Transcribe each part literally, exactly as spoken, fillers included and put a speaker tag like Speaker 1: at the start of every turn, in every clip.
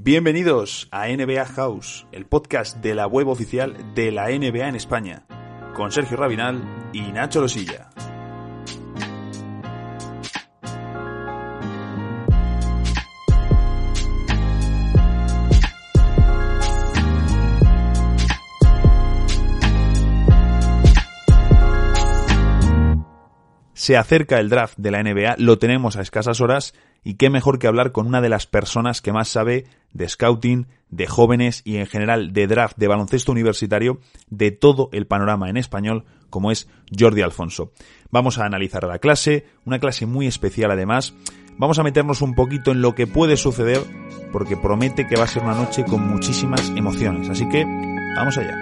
Speaker 1: Bienvenidos a N B A House, el podcast de la web oficial de la N B A en España, con Sergio Rabinal y Nacho Losilla. Se acerca el draft de la N B A, lo tenemos a escasas horas y qué mejor que hablar con una de las personas que más sabe de scouting, de jóvenes y en general de draft, de baloncesto universitario, de todo el panorama en español, como es Jordi Alfonso. Vamos a analizar la clase, una clase muy especial además. Vamos a meternos un poquito en lo que puede suceder porque promete que va a ser una noche con muchísimas emociones. Así que, vamos allá.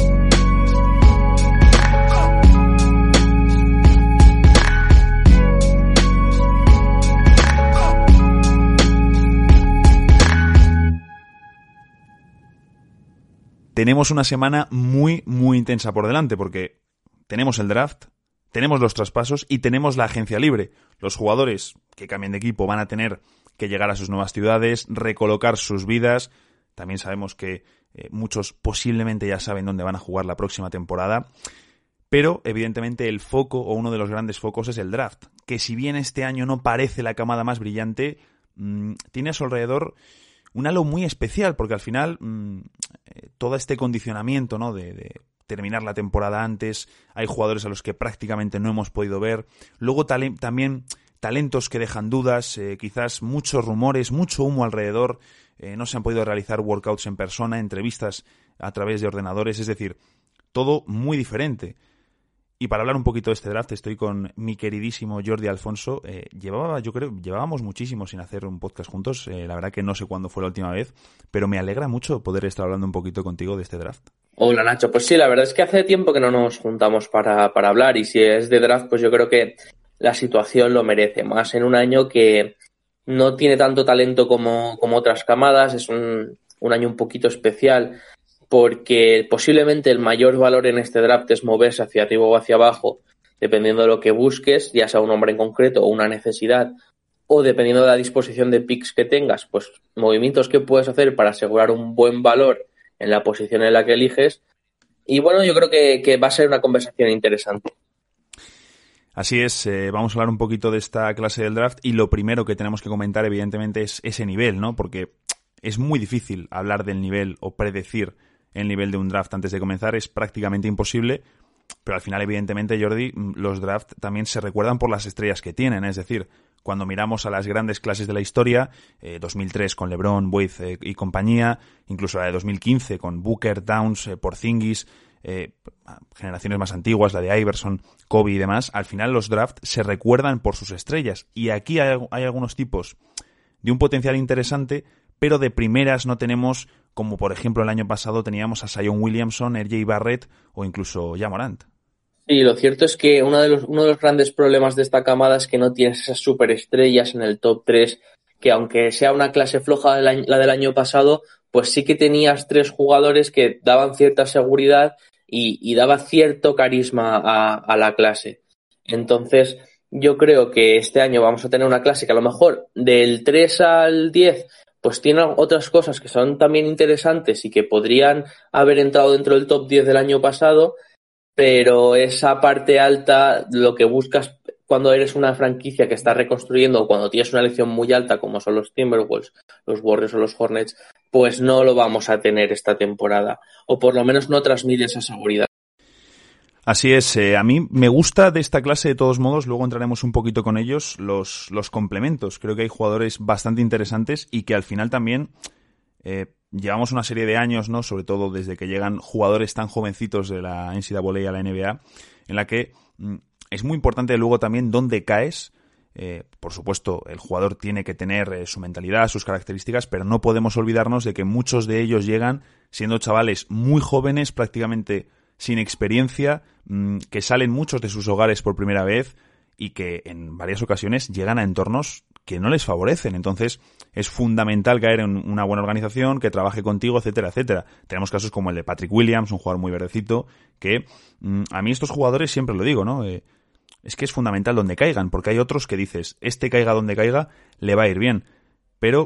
Speaker 1: Tenemos una semana muy, muy intensa por delante porque tenemos el draft, tenemos los traspasos y tenemos la agencia libre. Los jugadores que cambien de equipo van a tener que llegar a sus nuevas ciudades, recolocar sus vidas. También sabemos que eh, muchos posiblemente ya saben dónde van a jugar la próxima temporada. Pero, evidentemente, el foco o uno de los grandes focos es el draft, que si bien este año no parece la camada más brillante, mmm, tiene a su alrededor un halo muy especial, porque al final mmm, eh, todo este condicionamiento, ¿no? de, de terminar la temporada antes, hay jugadores a los que prácticamente no hemos podido ver, luego tale- también talentos que dejan dudas, eh, quizás muchos rumores, mucho humo alrededor, eh, no se han podido realizar workouts en persona, entrevistas a través de ordenadores, es decir, todo muy diferente. Y para hablar un poquito de este draft estoy con mi queridísimo Jordi Alfonso. Eh, llevaba, yo creo, llevábamos muchísimo sin hacer un podcast juntos. Eh, la verdad que no sé cuándo fue la última vez, pero me alegra mucho poder estar hablando un poquito contigo de este draft.
Speaker 2: Hola Nacho, pues sí, la verdad es que hace tiempo que no nos juntamos para, para hablar y si es de draft, pues yo creo que la situación lo merece, más en un año que no tiene tanto talento como, como otras camadas, es un, un año un poquito especial, porque posiblemente el mayor valor en este draft es moverse hacia arriba o hacia abajo, dependiendo de lo que busques, ya sea un hombre en concreto o una necesidad, o dependiendo de la disposición de picks que tengas, pues movimientos que puedes hacer para asegurar un buen valor en la posición en la que eliges. Y bueno, yo creo que, que va a ser una conversación interesante.
Speaker 1: Así es, eh, vamos a hablar un poquito de esta clase del draft y lo primero que tenemos que comentar evidentemente es ese nivel, ¿no? Porque es muy difícil hablar del nivel o predecir el nivel de un draft antes de comenzar, es prácticamente imposible, pero al final, evidentemente, Jordi, los drafts también se recuerdan por las estrellas que tienen, es decir, cuando miramos a las grandes clases de la historia, eh, dos mil tres con LeBron, Wade eh, y compañía, incluso la de dos mil quince con Booker, Towns, eh, Porzingis, eh, generaciones más antiguas, la de Iverson, Kobe y demás, al final los drafts se recuerdan por sus estrellas, y aquí hay, hay algunos tipos de un potencial interesante, pero de primeras no tenemos, como por ejemplo el año pasado teníamos a Zion Williamson, R J Barrett o incluso Ja Morant.
Speaker 2: Sí, lo cierto es que uno de los, uno de los grandes problemas de esta camada es que no tienes esas superestrellas en el top tres, que aunque sea una clase floja de la, la del año pasado, pues sí que tenías tres jugadores que daban cierta seguridad y, y daba cierto carisma a, a la clase. Entonces, yo creo que este año vamos a tener una clase que a lo mejor del tres al diez pues tiene otras cosas que son también interesantes y que podrían haber entrado dentro del top diez del año pasado, pero esa parte alta, lo que buscas cuando eres una franquicia que está reconstruyendo o cuando tienes una elección muy alta como son los Timberwolves, los Warriors o los Hornets, pues no lo vamos a tener esta temporada, o por lo menos no transmite esa seguridad.
Speaker 1: Así es, eh, a mí me gusta de esta clase de todos modos, luego entraremos un poquito con ellos, los, los complementos. Creo que hay jugadores bastante interesantes y que al final también eh, llevamos una serie de años, ¿no? Sobre todo desde que llegan jugadores tan jovencitos de la N C A A a la N B A, en la que mm, es muy importante luego también dónde caes. Eh, por supuesto, el jugador tiene que tener eh, su mentalidad, sus características, pero no podemos olvidarnos de que muchos de ellos llegan siendo chavales muy jóvenes, prácticamente sin experiencia, que salen muchos de sus hogares por primera vez y que en varias ocasiones llegan a entornos que no les favorecen. Entonces es fundamental caer en una buena organización, que trabaje contigo, etcétera, etcétera. Tenemos casos como el de Patrick Williams, un jugador muy verdecito, que a mí estos jugadores siempre lo digo, ¿no? Eh, es que es fundamental donde caigan, porque hay otros que dices, este caiga donde caiga, le va a ir bien. Pero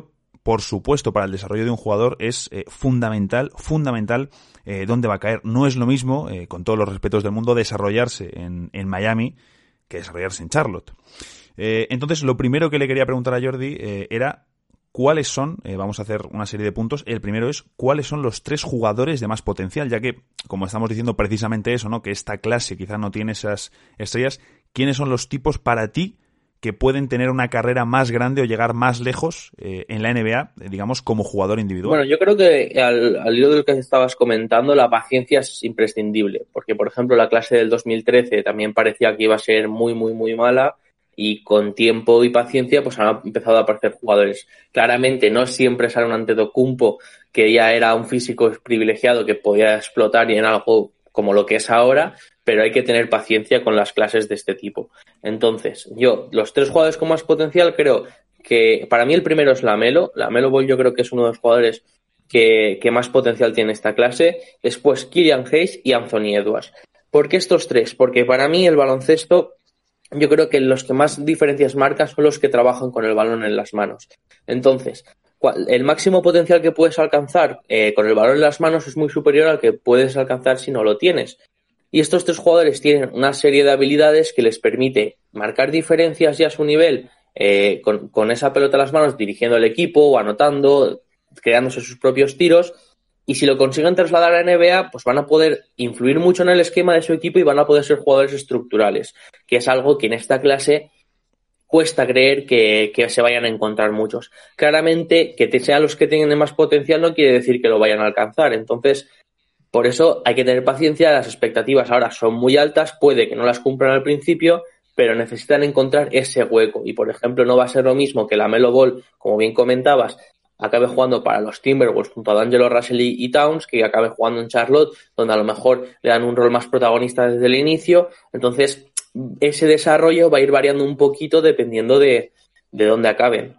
Speaker 1: por supuesto, para el desarrollo de un jugador es eh, fundamental, fundamental eh, dónde va a caer. No es lo mismo, eh, con todos los respetos del mundo, desarrollarse en, en Miami que desarrollarse en Charlotte. Eh, entonces, lo primero que le quería preguntar a Jordi eh, era cuáles son, eh, vamos a hacer una serie de puntos. El primero es cuáles son los tres jugadores de más potencial, ya que, como estamos diciendo precisamente eso, ¿no? Que esta clase quizás no tiene esas estrellas. ¿Quiénes son los tipos para ti que pueden tener una carrera más grande o llegar más lejos eh, en la N B A, eh, digamos, como jugador individual?
Speaker 2: Bueno, yo creo que al, al hilo de lo que estabas comentando, la paciencia es imprescindible, porque, por ejemplo, la clase del dos mil trece también parecía que iba a ser muy, muy, muy mala, y con tiempo y paciencia pues han empezado a aparecer jugadores. Claramente no siempre sale un Antetokounmpo, que ya era un físico privilegiado que podía explotar y en algo como lo que es ahora, pero hay que tener paciencia con las clases de este tipo. Entonces, yo, los tres jugadores con más potencial, creo que para mí el primero es LaMelo. LaMelo Ball yo creo que es uno de los jugadores que, que más potencial tiene esta clase. Después Killian Hayes y Anthony Edwards. ¿Por qué estos tres? Porque para mí el baloncesto, yo creo que los que más diferencias marcan son los que trabajan con el balón en las manos. Entonces, el máximo potencial que puedes alcanzar eh, con el balón en las manos es muy superior al que puedes alcanzar si no lo tienes. Y estos tres jugadores tienen una serie de habilidades que les permite marcar diferencias ya a su nivel eh, con, con esa pelota en las manos, dirigiendo el equipo o anotando, creándose sus propios tiros. Y si lo consiguen trasladar a la N B A, pues van a poder influir mucho en el esquema de su equipo y van a poder ser jugadores estructurales, que es algo que en esta clase cuesta creer que, que se vayan a encontrar muchos. Claramente, que te sean los que tienen más potencial no quiere decir que lo vayan a alcanzar. Entonces, por eso hay que tener paciencia. Las expectativas ahora son muy altas, puede que no las cumplan al principio, pero necesitan encontrar ese hueco. Y, por ejemplo, no va a ser lo mismo que LaMelo Ball, como bien comentabas, acabe jugando para los Timberwolves junto a D'Angelo Russell y, y Towns, que acabe jugando en Charlotte, donde a lo mejor le dan un rol más protagonista desde el inicio. Entonces, ese desarrollo va a ir variando un poquito dependiendo de, de dónde acaben.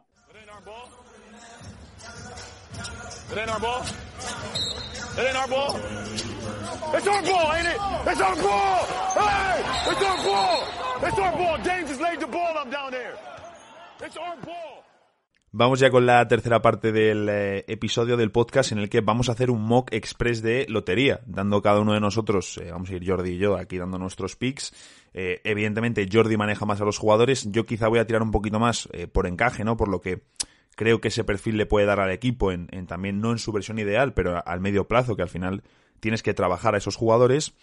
Speaker 1: Vamos ya con la tercera parte del eh, episodio del podcast, en el que vamos a hacer un mock express de lotería, dando cada uno de nosotros, eh, vamos a ir Jordi y yo aquí dando nuestros picks. Eh, evidentemente Jordi maneja más a los jugadores, yo quizá voy a tirar un poquito más eh, por encaje, ¿no? Por lo que creo que ese perfil le puede dar al equipo, en, en también no en su versión ideal, pero al medio plazo, que al final tienes que trabajar a esos jugadores.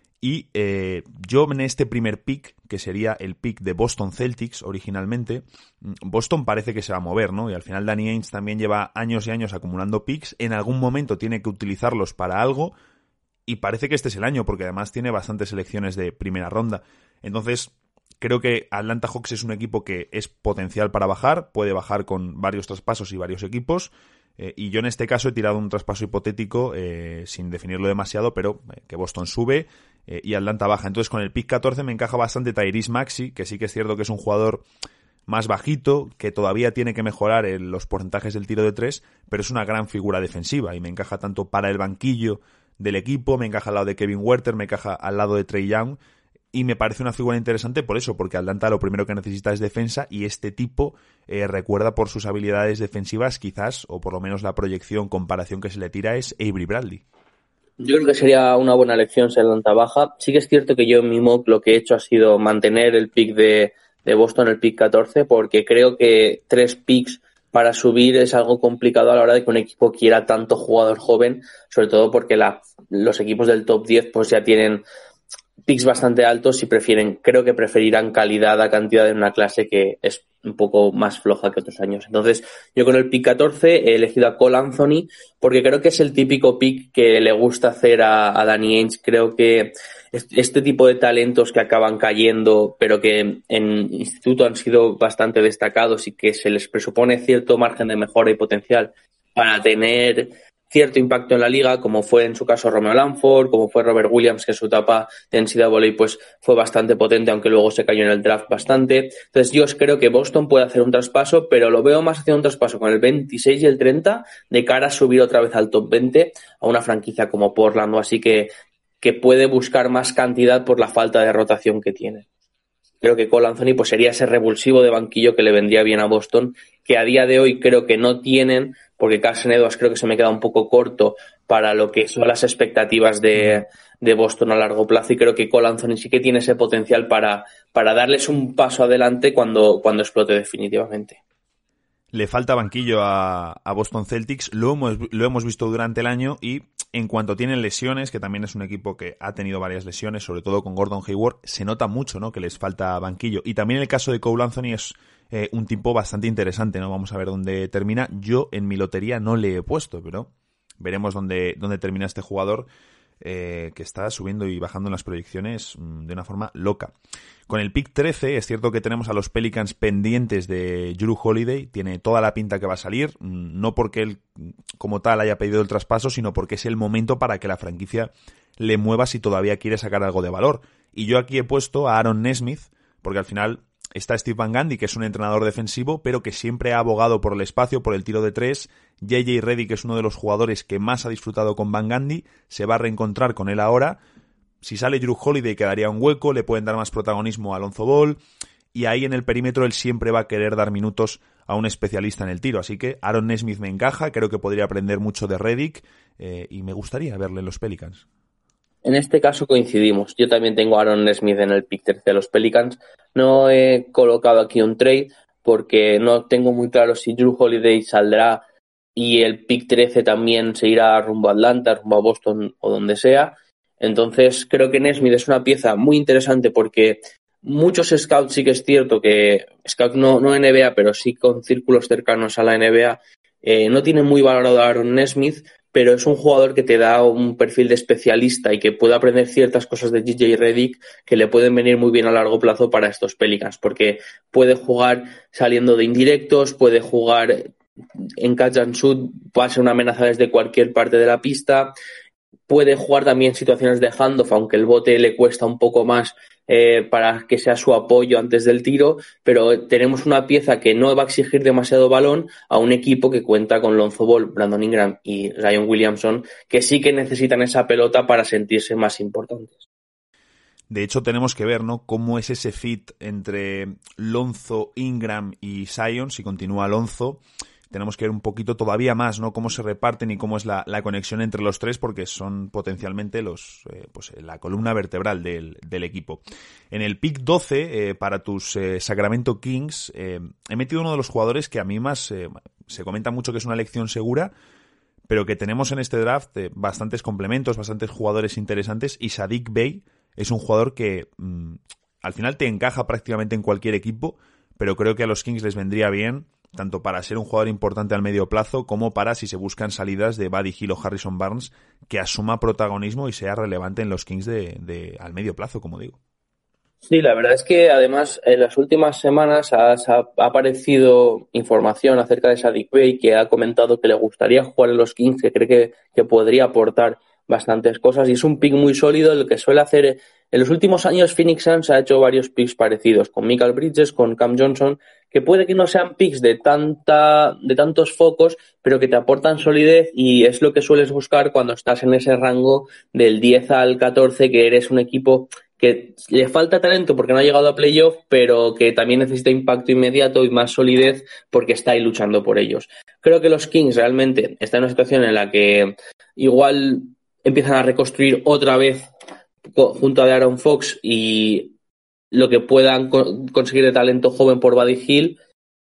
Speaker 1: Y eh, yo en este primer pick, que sería el pick de Boston Celtics originalmente, Boston parece que se va a mover, ¿no? Y al final Danny Ainge también lleva años y años acumulando picks, en algún momento tiene que utilizarlos para algo, y parece que este es el año, porque además tiene bastantes selecciones de primera ronda. Entonces, creo que Atlanta Hawks es un equipo que es potencial para bajar, puede bajar con varios traspasos y varios equipos, eh, y yo en este caso he tirado un traspaso hipotético, eh, sin definirlo demasiado, pero eh, que Boston sube eh, y Atlanta baja. Entonces con el pick catorce me encaja bastante Tyrese Maxey, que sí que es cierto que es un jugador más bajito, que todavía tiene que mejorar en los porcentajes del tiro de tres, pero es una gran figura defensiva y me encaja tanto para el banquillo del equipo, me encaja al lado de Kevin Huerter, me encaja al lado de Trae Young, y me parece una figura interesante por eso, porque Atlanta lo primero que necesita es defensa, y este tipo eh, recuerda por sus habilidades defensivas quizás, o por lo menos la proyección, comparación que se le tira es Avery Bradley.
Speaker 2: Yo creo que sería una buena elección si Atlanta baja. Sí que es cierto que yo en mi mock lo que he hecho ha sido mantener el pick de, de Boston, el pick catorce, porque creo que tres picks para subir es algo complicado a la hora de que un equipo quiera tanto jugador joven, sobre todo porque la, los equipos del top diez pues ya tienen picks bastante altos y prefieren, creo que preferirán calidad a cantidad en una clase que es un poco más floja que otros años. Entonces, yo con el pick catorce he elegido a Cole Anthony porque creo que es el típico pick que le gusta hacer a, a Danny Ainge. Creo que este tipo de talentos que acaban cayendo, pero que en instituto han sido bastante destacados y que se les presupone cierto margen de mejora y potencial para tener cierto impacto en la liga, como fue en su caso Romeo Langford, como fue Robert Williams, que en su etapa de N C A A pues fue bastante potente, aunque luego se cayó en el draft bastante. Entonces yo creo que Boston puede hacer un traspaso, pero lo veo más hacia un traspaso con el veintiséis y el treinta, de cara a subir otra vez al top veinte a una franquicia como Portland, o así que, que puede buscar más cantidad por la falta de rotación que tiene. creo que Cole Anthony pues sería ese revulsivo de banquillo que le vendría bien a Boston, que a día de hoy creo que no tienen, porque Carson Edwards creo que se me queda un poco corto para lo que son las expectativas de, de Boston a largo plazo, y creo que Cole Anthony sí que tiene ese potencial para, para darles un paso adelante cuando, cuando explote definitivamente.
Speaker 1: Le falta banquillo a, a Boston Celtics, lo hemos, lo hemos visto durante el año, y en cuanto tienen lesiones, que también es un equipo que ha tenido varias lesiones, sobre todo con Gordon Hayward, se nota mucho, ¿no?, que les falta banquillo. Y también el caso de Cole Anthony es eh, un tipo bastante interesante, ¿no? Vamos a ver dónde termina. Yo en mi lotería no le he puesto, pero veremos dónde, dónde termina este jugador, eh, que está subiendo y bajando en las proyecciones mmm, de una forma loca. Con el pick trece es cierto que tenemos a los Pelicans pendientes de Jrue Holiday. Tiene toda la pinta que va a salir, no porque él como tal haya pedido el traspaso, sino porque es el momento para que la franquicia le mueva si todavía quiere sacar algo de valor. Y yo aquí he puesto a Aaron Nesmith, porque al final está Steve Van Gundy, que es un entrenador defensivo, pero que siempre ha abogado por el espacio, por el tiro de tres. J J Redick, que es uno de los jugadores que más ha disfrutado con Van Gundy, se va a reencontrar con él ahora. Si sale Jrue Holiday quedaría un hueco, le pueden dar más protagonismo a Alonzo Ball, y ahí en el perímetro él siempre va a querer dar minutos a un especialista en el tiro. Así que Aaron Nesmith me encaja, creo que podría aprender mucho de Redick, eh, y me gustaría verle en los Pelicans.
Speaker 2: En este caso coincidimos. Yo también tengo a Aaron Nesmith en el pick trece de los Pelicans. No he colocado aquí un trade porque no tengo muy claro si Jrue Holiday saldrá y el pick trece también se irá rumbo a Atlanta, rumbo a Boston o donde sea. Entonces creo que Nesmith es una pieza muy interesante porque muchos scouts, sí que es cierto que scouts no, no N B A, pero sí con círculos cercanos a la N B A, eh, no tienen muy valorado a Aaron Nesmith, pero es un jugador que te da un perfil de especialista y que puede aprender ciertas cosas de J J Redick que le pueden venir muy bien a largo plazo para estos Pelicans, porque puede jugar saliendo de indirectos, puede jugar en catch and shoot, puede ser una amenaza desde cualquier parte de la pista. Puede jugar también situaciones de handoff, aunque el bote le cuesta un poco más eh, para que sea su apoyo antes del tiro, pero tenemos una pieza que no va a exigir demasiado balón a un equipo que cuenta con Lonzo Ball, Brandon Ingram y Zion Williamson, que sí que necesitan esa pelota para sentirse más importantes.
Speaker 1: De hecho, tenemos que ver, ¿no?, cómo es ese fit entre Lonzo, Ingram y Zion. Si continúa Lonzo, tenemos que ver un poquito todavía más, ¿no?, cómo se reparten y cómo es la, la conexión entre los tres, porque son potencialmente los eh, pues la columna vertebral del, del equipo. En el pick doce, eh, para tus eh, Sacramento Kings, eh, he metido uno de los jugadores que a mí más eh, se comenta mucho que es una elección segura, pero que tenemos en este draft eh, bastantes complementos, bastantes jugadores interesantes, y Saddiq Bey es un jugador que mmm, al final te encaja prácticamente en cualquier equipo, pero creo que a los Kings les vendría bien, tanto para ser un jugador importante al medio plazo como para, si se buscan salidas de Buddy Hield o Harrison Barnes, que asuma protagonismo y sea relevante en los Kings de, de al medio plazo, como digo.
Speaker 2: Sí, la verdad es que además en las últimas semanas ha, ha aparecido información acerca de Saddiq Bey, que ha comentado que le gustaría jugar en los Kings, que cree que, que podría aportar bastantes cosas, y es un pick muy sólido. Lo que suele hacer en los últimos años Phoenix Suns ha hecho varios picks parecidos con Mikal Bridges, con Cam Johnson, que puede que no sean picks de tanta de tantos focos, pero que te aportan solidez, y es lo que sueles buscar cuando estás en ese rango del diez al catorce, que eres un equipo que le falta talento porque no ha llegado a playoff, pero que también necesita impacto inmediato y más solidez porque está ahí luchando por ellos. Creo que los Kings realmente están en una situación en la que igual empiezan a reconstruir otra vez junto a Aaron Fox y lo que puedan co- conseguir de talento joven por Buddy Hield,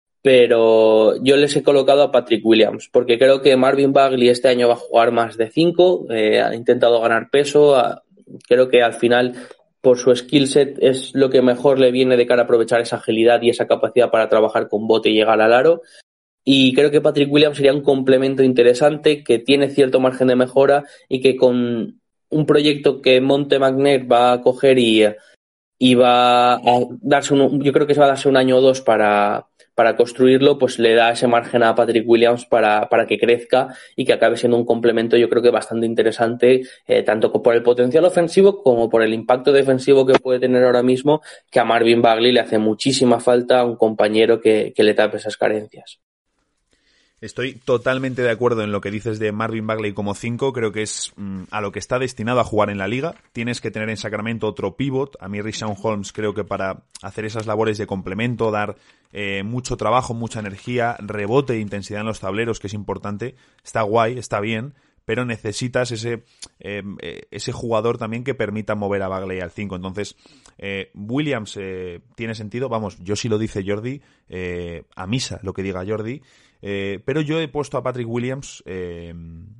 Speaker 2: pero yo les he colocado a Patrick Williams porque creo que Marvin Bagley este año va a jugar más de cinco, eh, ha intentado ganar peso, a, creo que al final por su skill set es lo que mejor le viene de cara a aprovechar esa agilidad y esa capacidad para trabajar con bote y llegar al aro. Y creo que Patrick Williams sería un complemento interesante, que tiene cierto margen de mejora y que con un proyecto que Monte McNair va a coger y, y va a darse un, yo creo que se va a darse un año o dos para, para construirlo, pues le da ese margen a Patrick Williams para, para que crezca y que acabe siendo un complemento, yo creo que bastante interesante, eh, tanto por el potencial ofensivo como por el impacto defensivo que puede tener ahora mismo, que a Marvin Bagley le hace muchísima falta a un compañero que, que le tape esas carencias.
Speaker 1: Estoy totalmente de acuerdo en lo que dices de Marvin Bagley como cinco. Creo que es mmm, a lo que está destinado a jugar en la liga. Tienes que tener en Sacramento otro pivot. A mí Richaun Holmes creo que para hacer esas labores de complemento, dar eh, mucho trabajo, mucha energía, rebote e intensidad en los tableros, que es importante, está guay, está bien, pero necesitas ese eh, ese jugador también que permita mover a Bagley al cinco. Entonces, eh, Williams eh, tiene sentido. Vamos, yo sí lo dice Jordi, eh, a misa lo que diga Jordi. Eh, pero yo he puesto a Patrick Williams, eh,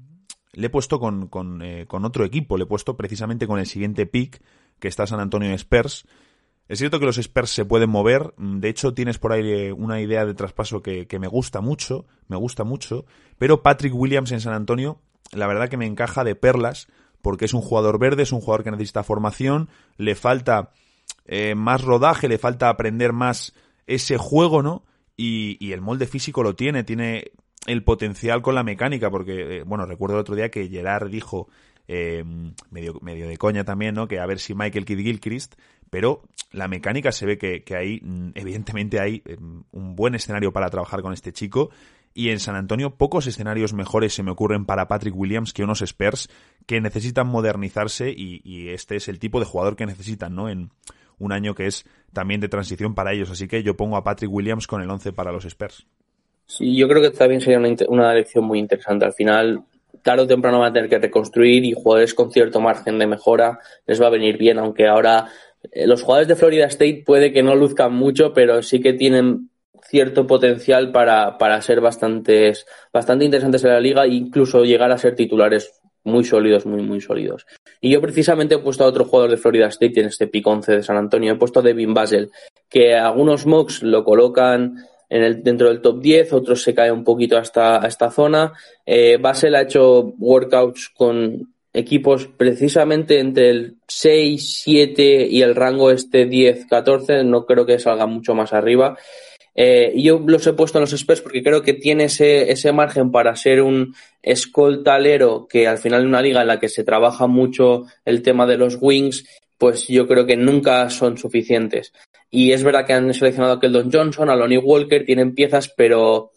Speaker 1: le he puesto con, con, eh, con otro equipo, le he puesto precisamente con el siguiente pick, que está San Antonio Spurs. Es cierto que los Spurs se pueden mover, de hecho tienes por ahí una idea de traspaso que, que me gusta mucho, me gusta mucho, pero Patrick Williams en San Antonio, la verdad que me encaja de perlas, porque es un jugador verde, es un jugador que necesita formación, le falta eh, más rodaje, le falta aprender más ese juego, ¿no? Y, y el molde físico lo tiene, tiene el potencial con la mecánica, porque, eh, bueno, recuerdo el otro día que Gerard dijo, eh, medio, medio de coña también, ¿no?, que a ver si Michael Kidd-Gilchrist, pero la mecánica se ve que, que ahí, evidentemente hay eh, un buen escenario para trabajar con este chico, y en San Antonio pocos escenarios mejores se me ocurren para Patrick Williams que unos Spurs que necesitan modernizarse, y, y este es el tipo de jugador que necesitan, ¿no?, en un año que es también de transición para ellos. Así que yo pongo a Patrick Williams con el once para los Spurs.
Speaker 2: Sí, yo creo que también sería una, una elección muy interesante. Al final, tarde o temprano van a tener que reconstruir, y jugadores con cierto margen de mejora les va a venir bien, aunque ahora eh, los jugadores de Florida State puede que no luzcan mucho, pero sí que tienen cierto potencial para, para ser bastantes, bastante interesantes en la liga e incluso llegar a ser titulares muy sólidos, muy, muy sólidos. Y yo precisamente he puesto a otro jugador de Florida State en este pick once de San Antonio. He puesto a Devin Vassell, que algunos mocks lo colocan en el, dentro del top diez, otros se cae un poquito hasta a esta zona. Eh, Vassell ha hecho workouts con equipos precisamente entre el seis, siete y el rango este diez, catorce. No creo que salga mucho más arriba. Eh, y yo los he puesto en los Spurs porque creo que tiene ese, ese margen para ser un escoltalero, que al final en una liga en la que se trabaja mucho el tema de los wings, pues yo creo que nunca son suficientes. Y es verdad que han seleccionado a Keldon Johnson, a Lonnie Walker, tienen piezas, pero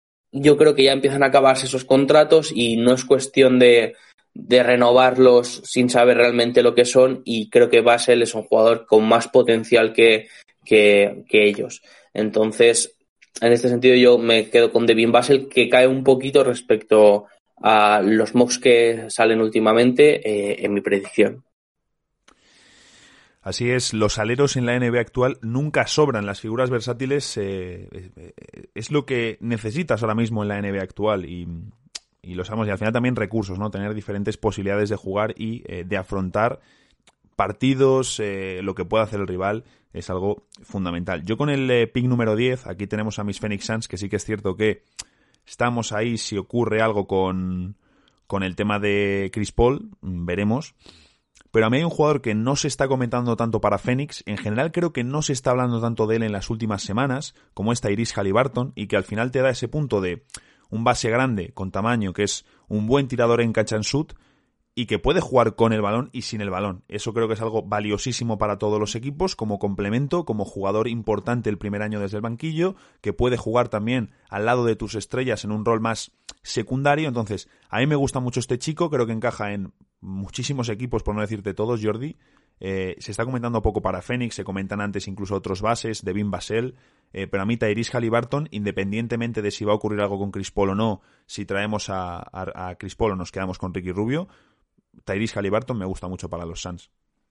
Speaker 2: yo creo que ya empiezan a acabarse esos contratos y no es cuestión de, de renovarlos sin saber realmente lo que son, y creo que Vassell es un jugador con más potencial que, que, que ellos. Entonces, en este sentido yo me quedo con Devin Vassell, que cae un poquito respecto a los mocks que salen últimamente eh, en mi predicción.
Speaker 1: Así es, los aleros en la N B A actual nunca sobran. Las figuras versátiles eh, eh, es lo que necesitas ahora mismo en la N B A actual, y, y lo sabemos. Y al final también recursos, ¿no? Tener diferentes posibilidades de jugar y eh, de afrontar partidos, eh, lo que pueda hacer el rival, es algo fundamental. Yo con el eh, pick número diez, aquí tenemos a mis Phoenix Suns, que sí que es cierto que estamos ahí si ocurre algo con, con el tema de Chris Paul, veremos. Pero a mí hay un jugador que no se está comentando tanto para Phoenix, en general creo que no se está hablando tanto de él en las últimas semanas, como es Tyrese Haliburton, y que al final te da ese punto de un base grande, con tamaño, que es un buen tirador en catch and shoot, y que puede jugar con el balón y sin el balón. Eso creo que es algo valiosísimo para todos los equipos, como complemento, como jugador importante el primer año desde el banquillo, que puede jugar también al lado de tus estrellas en un rol más secundario. Entonces, a mí me gusta mucho este chico, creo que encaja en muchísimos equipos, por no decirte todos, Jordi. Eh, se está comentando poco para Phoenix, se comentan antes incluso otros bases, Devin Vassell, eh, pero a mí Tyrese Haliburton, independientemente de si va a ocurrir algo con Chris Paul o no, si traemos a, a, a Chris Paul o nos quedamos con Ricky Rubio, Tyrese Haliburton me gusta mucho para los Suns.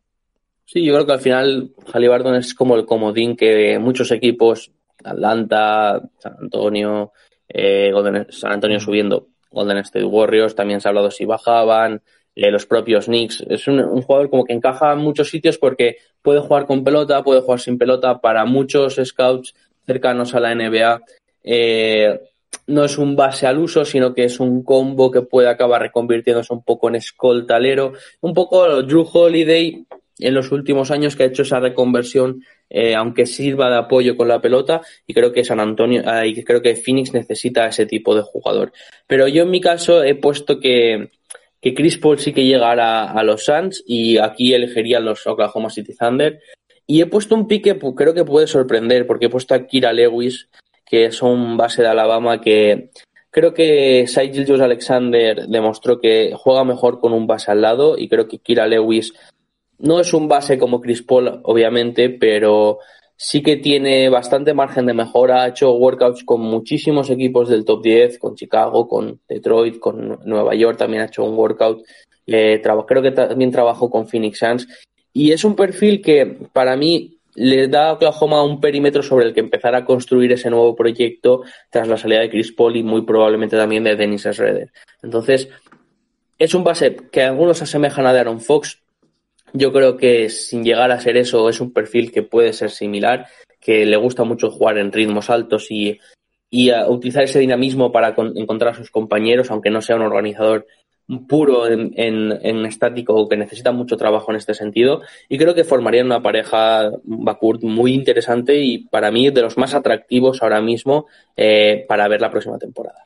Speaker 2: Sí, yo creo que al final Haliburton es como el comodín que muchos equipos, Atlanta, San Antonio, eh, Golden, San Antonio subiendo, Golden State Warriors, también se ha hablado si bajaban, eh, los propios Knicks. Es un, un jugador como que encaja en muchos sitios porque puede jugar con pelota, puede jugar sin pelota. Para muchos scouts cercanos a la N B A, eh, no es un base al uso, sino que es un combo que puede acabar reconvirtiéndose un poco en escoltalero, un poco Drew Holiday en los últimos años, que ha hecho esa reconversión, eh, aunque sirva de apoyo con la pelota, y creo que San Antonio, eh, y creo que Phoenix necesita ese tipo de jugador. Pero yo en mi caso he puesto que, que Chris Paul sí que llegará a los Suns, y aquí elegiría los Oklahoma City Thunder, y he puesto un pick que creo que puede sorprender, porque he puesto a Kira Lewis, que es un base de Alabama que Creo que Shai Gilgeous-Alexander demostró que juega mejor con un base al lado y creo que Kira Lewis no es un base como Chris Paul, obviamente, pero sí que tiene bastante margen de mejora. Ha hecho workouts con muchísimos equipos del top diez, con Chicago, con Detroit, con Nueva York también ha hecho un workout. Eh, traba, creo que también trabajó con Phoenix Suns. Y es un perfil que para mí le da a Oklahoma un perímetro sobre el que empezar a construir ese nuevo proyecto tras la salida de Chris Paul y muy probablemente también de Dennis Schroeder. Entonces, es un base que algunos asemejan a De'Aaron Fox. Yo creo que sin llegar a ser eso, es un perfil que puede ser similar, que le gusta mucho jugar en ritmos altos y, y a utilizar ese dinamismo para con, encontrar a sus compañeros, aunque no sea un organizador puro en, en, en estático o que necesita mucho trabajo en este sentido. Y creo que formarían una pareja, un backcourt muy interesante y para mí de los más atractivos ahora mismo eh, para ver la próxima temporada.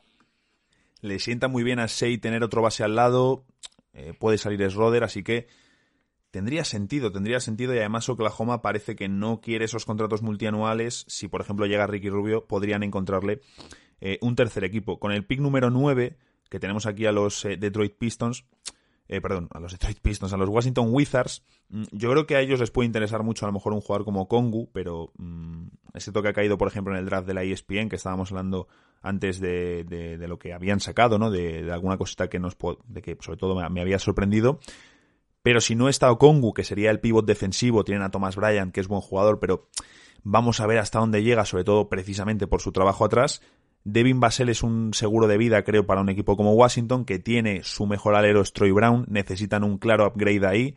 Speaker 1: Le sienta muy bien a Shai tener otro base al lado, eh, puede salir Schroeder, así que Tendría sentido, tendría sentido y además Oklahoma parece que no quiere esos contratos multianuales. Si por ejemplo llega Ricky Rubio, podrían encontrarle eh, un tercer equipo. Con el pick número nueve, que tenemos aquí a los eh, Detroit Pistons, eh, perdón, a los Detroit Pistons, a los Washington Wizards, mmm, yo creo que a ellos les puede interesar mucho a lo mejor un jugador como Kongu, pero mmm, ese toque ha caído por ejemplo en el draft de la E S P N, que estábamos hablando antes de, de, de lo que habían sacado, ¿no? De, de alguna cosita que nos de que sobre todo me, me había sorprendido. Pero si no está Okongwu, que sería el pívot defensivo, tienen a Thomas Bryant, que es buen jugador, pero vamos a ver hasta dónde llega, sobre todo precisamente por su trabajo atrás. Devin Vassell es un seguro de vida, creo, para un equipo como Washington, que tiene su mejor alero Troy Brown, necesitan un claro upgrade ahí,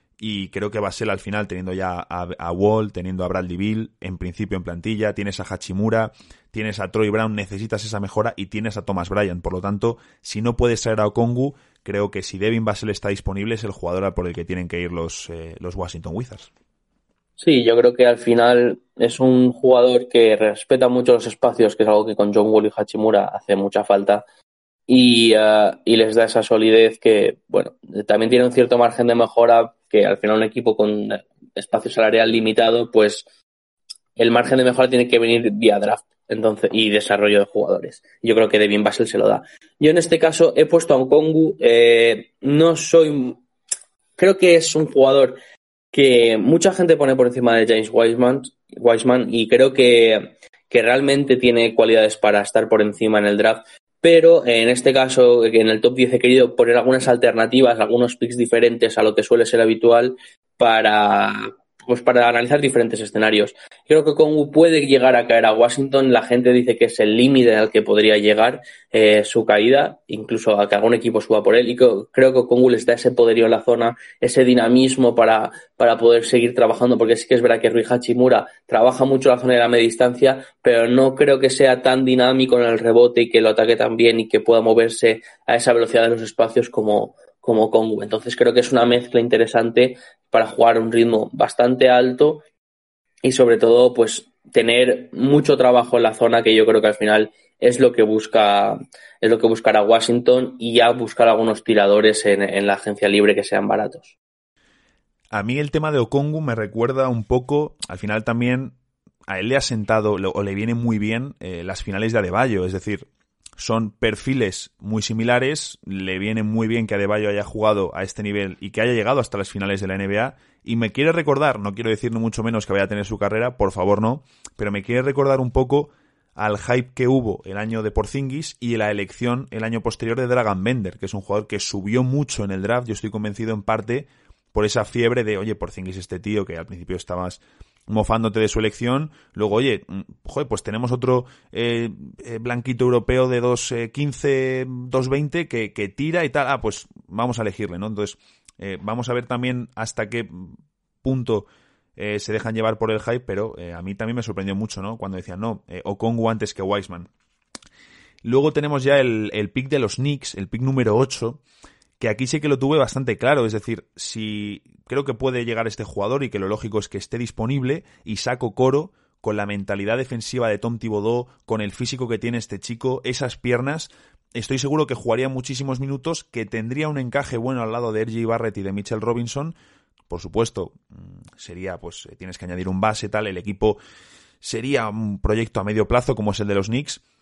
Speaker 1: y creo que Vassell al final, teniendo ya a, a Wall, teniendo a Bradley Beal, en principio en plantilla, tienes a Hachimura, tienes a Troy Brown, necesitas esa mejora, y tienes a Thomas Bryant. Por lo tanto, si no puedes traer a Okongwu, creo que si Devin Vassell está disponible es el jugador por el que tienen que ir los, eh, los Washington Wizards.
Speaker 2: Sí, yo creo que al final es un jugador que respeta mucho los espacios, que es algo que con John Wall y Hachimura hace mucha falta, y, uh, y les da esa solidez que, bueno, también tiene un cierto margen de mejora, que al final un equipo con espacio salarial limitado, pues el margen de mejora tiene que venir vía draft. Entonces, y desarrollo de jugadores. Yo creo que Devin Vassell se lo da. Yo en este caso he puesto a Okongwu. Eh, no soy... Creo que es un jugador que mucha gente pone por encima de James Wiseman, Wiseman y creo que, que realmente tiene cualidades para estar por encima en el draft. Pero en este caso, en el top diez he querido poner algunas alternativas, algunos picks diferentes a lo que suele ser habitual para... pues para analizar diferentes escenarios. Creo que Okongwu puede llegar a caer a Washington. La gente dice que es el límite al que podría llegar eh, su caída, incluso a que algún equipo suba por él. Y creo que Okongwu les da ese poderío en la zona, ese dinamismo para, para poder seguir trabajando, porque sí que es verdad que Rui Hachimura trabaja mucho la zona de la media distancia, pero no creo que sea tan dinámico en el rebote y que lo ataque tan bien y que pueda moverse a esa velocidad de los espacios como como Okongwu. Entonces creo que es una mezcla interesante para jugar a un ritmo bastante alto y sobre todo pues tener mucho trabajo en la zona, que yo creo que al final es lo que busca es lo que buscará Washington, y ya buscar algunos tiradores en, en la agencia libre que sean baratos.
Speaker 1: A mí el tema de Okongwu me recuerda un poco, al final también a él le ha sentado o le viene muy bien eh, las finales de Adebayo, es decir, son perfiles muy similares, le viene muy bien que Adebayo haya jugado a este nivel y que haya llegado hasta las finales de la N B A, y me quiere recordar, no quiero decir ni mucho menos que vaya a tener su carrera, por favor no, pero me quiere recordar un poco al hype que hubo el año de Porzingis y la elección el año posterior de Dragan Bender, que es un jugador que subió mucho en el draft. Yo estoy convencido en parte por esa fiebre de, oye, Porzingis, este tío que al principio estabas mofándote de su elección, luego, oye, joder, pues tenemos otro eh, eh, blanquito europeo de dos quince, dos veinte que, que tira y tal, ah, pues vamos a elegirle, ¿no? Entonces, eh, vamos a ver también hasta qué punto eh, se dejan llevar por el hype, pero eh, a mí también me sorprendió mucho, ¿no? Cuando decían, no, eh, Okongwu antes que Wiseman. Luego tenemos ya el, el pick de los Knicks, el pick número ocho, que aquí sí que lo tuve bastante claro, es decir, si creo que puede llegar este jugador y que lo lógico es que esté disponible, y saco Coro con la mentalidad defensiva de Tom Thibodeau, con el físico que tiene este chico, esas piernas, estoy seguro que jugaría muchísimos minutos, que tendría un encaje bueno al lado de R J Barrett y de Mitchell Robinson. Por supuesto, sería, pues, tienes que añadir un base, tal, el equipo sería un proyecto a medio plazo como es el de los Knicks,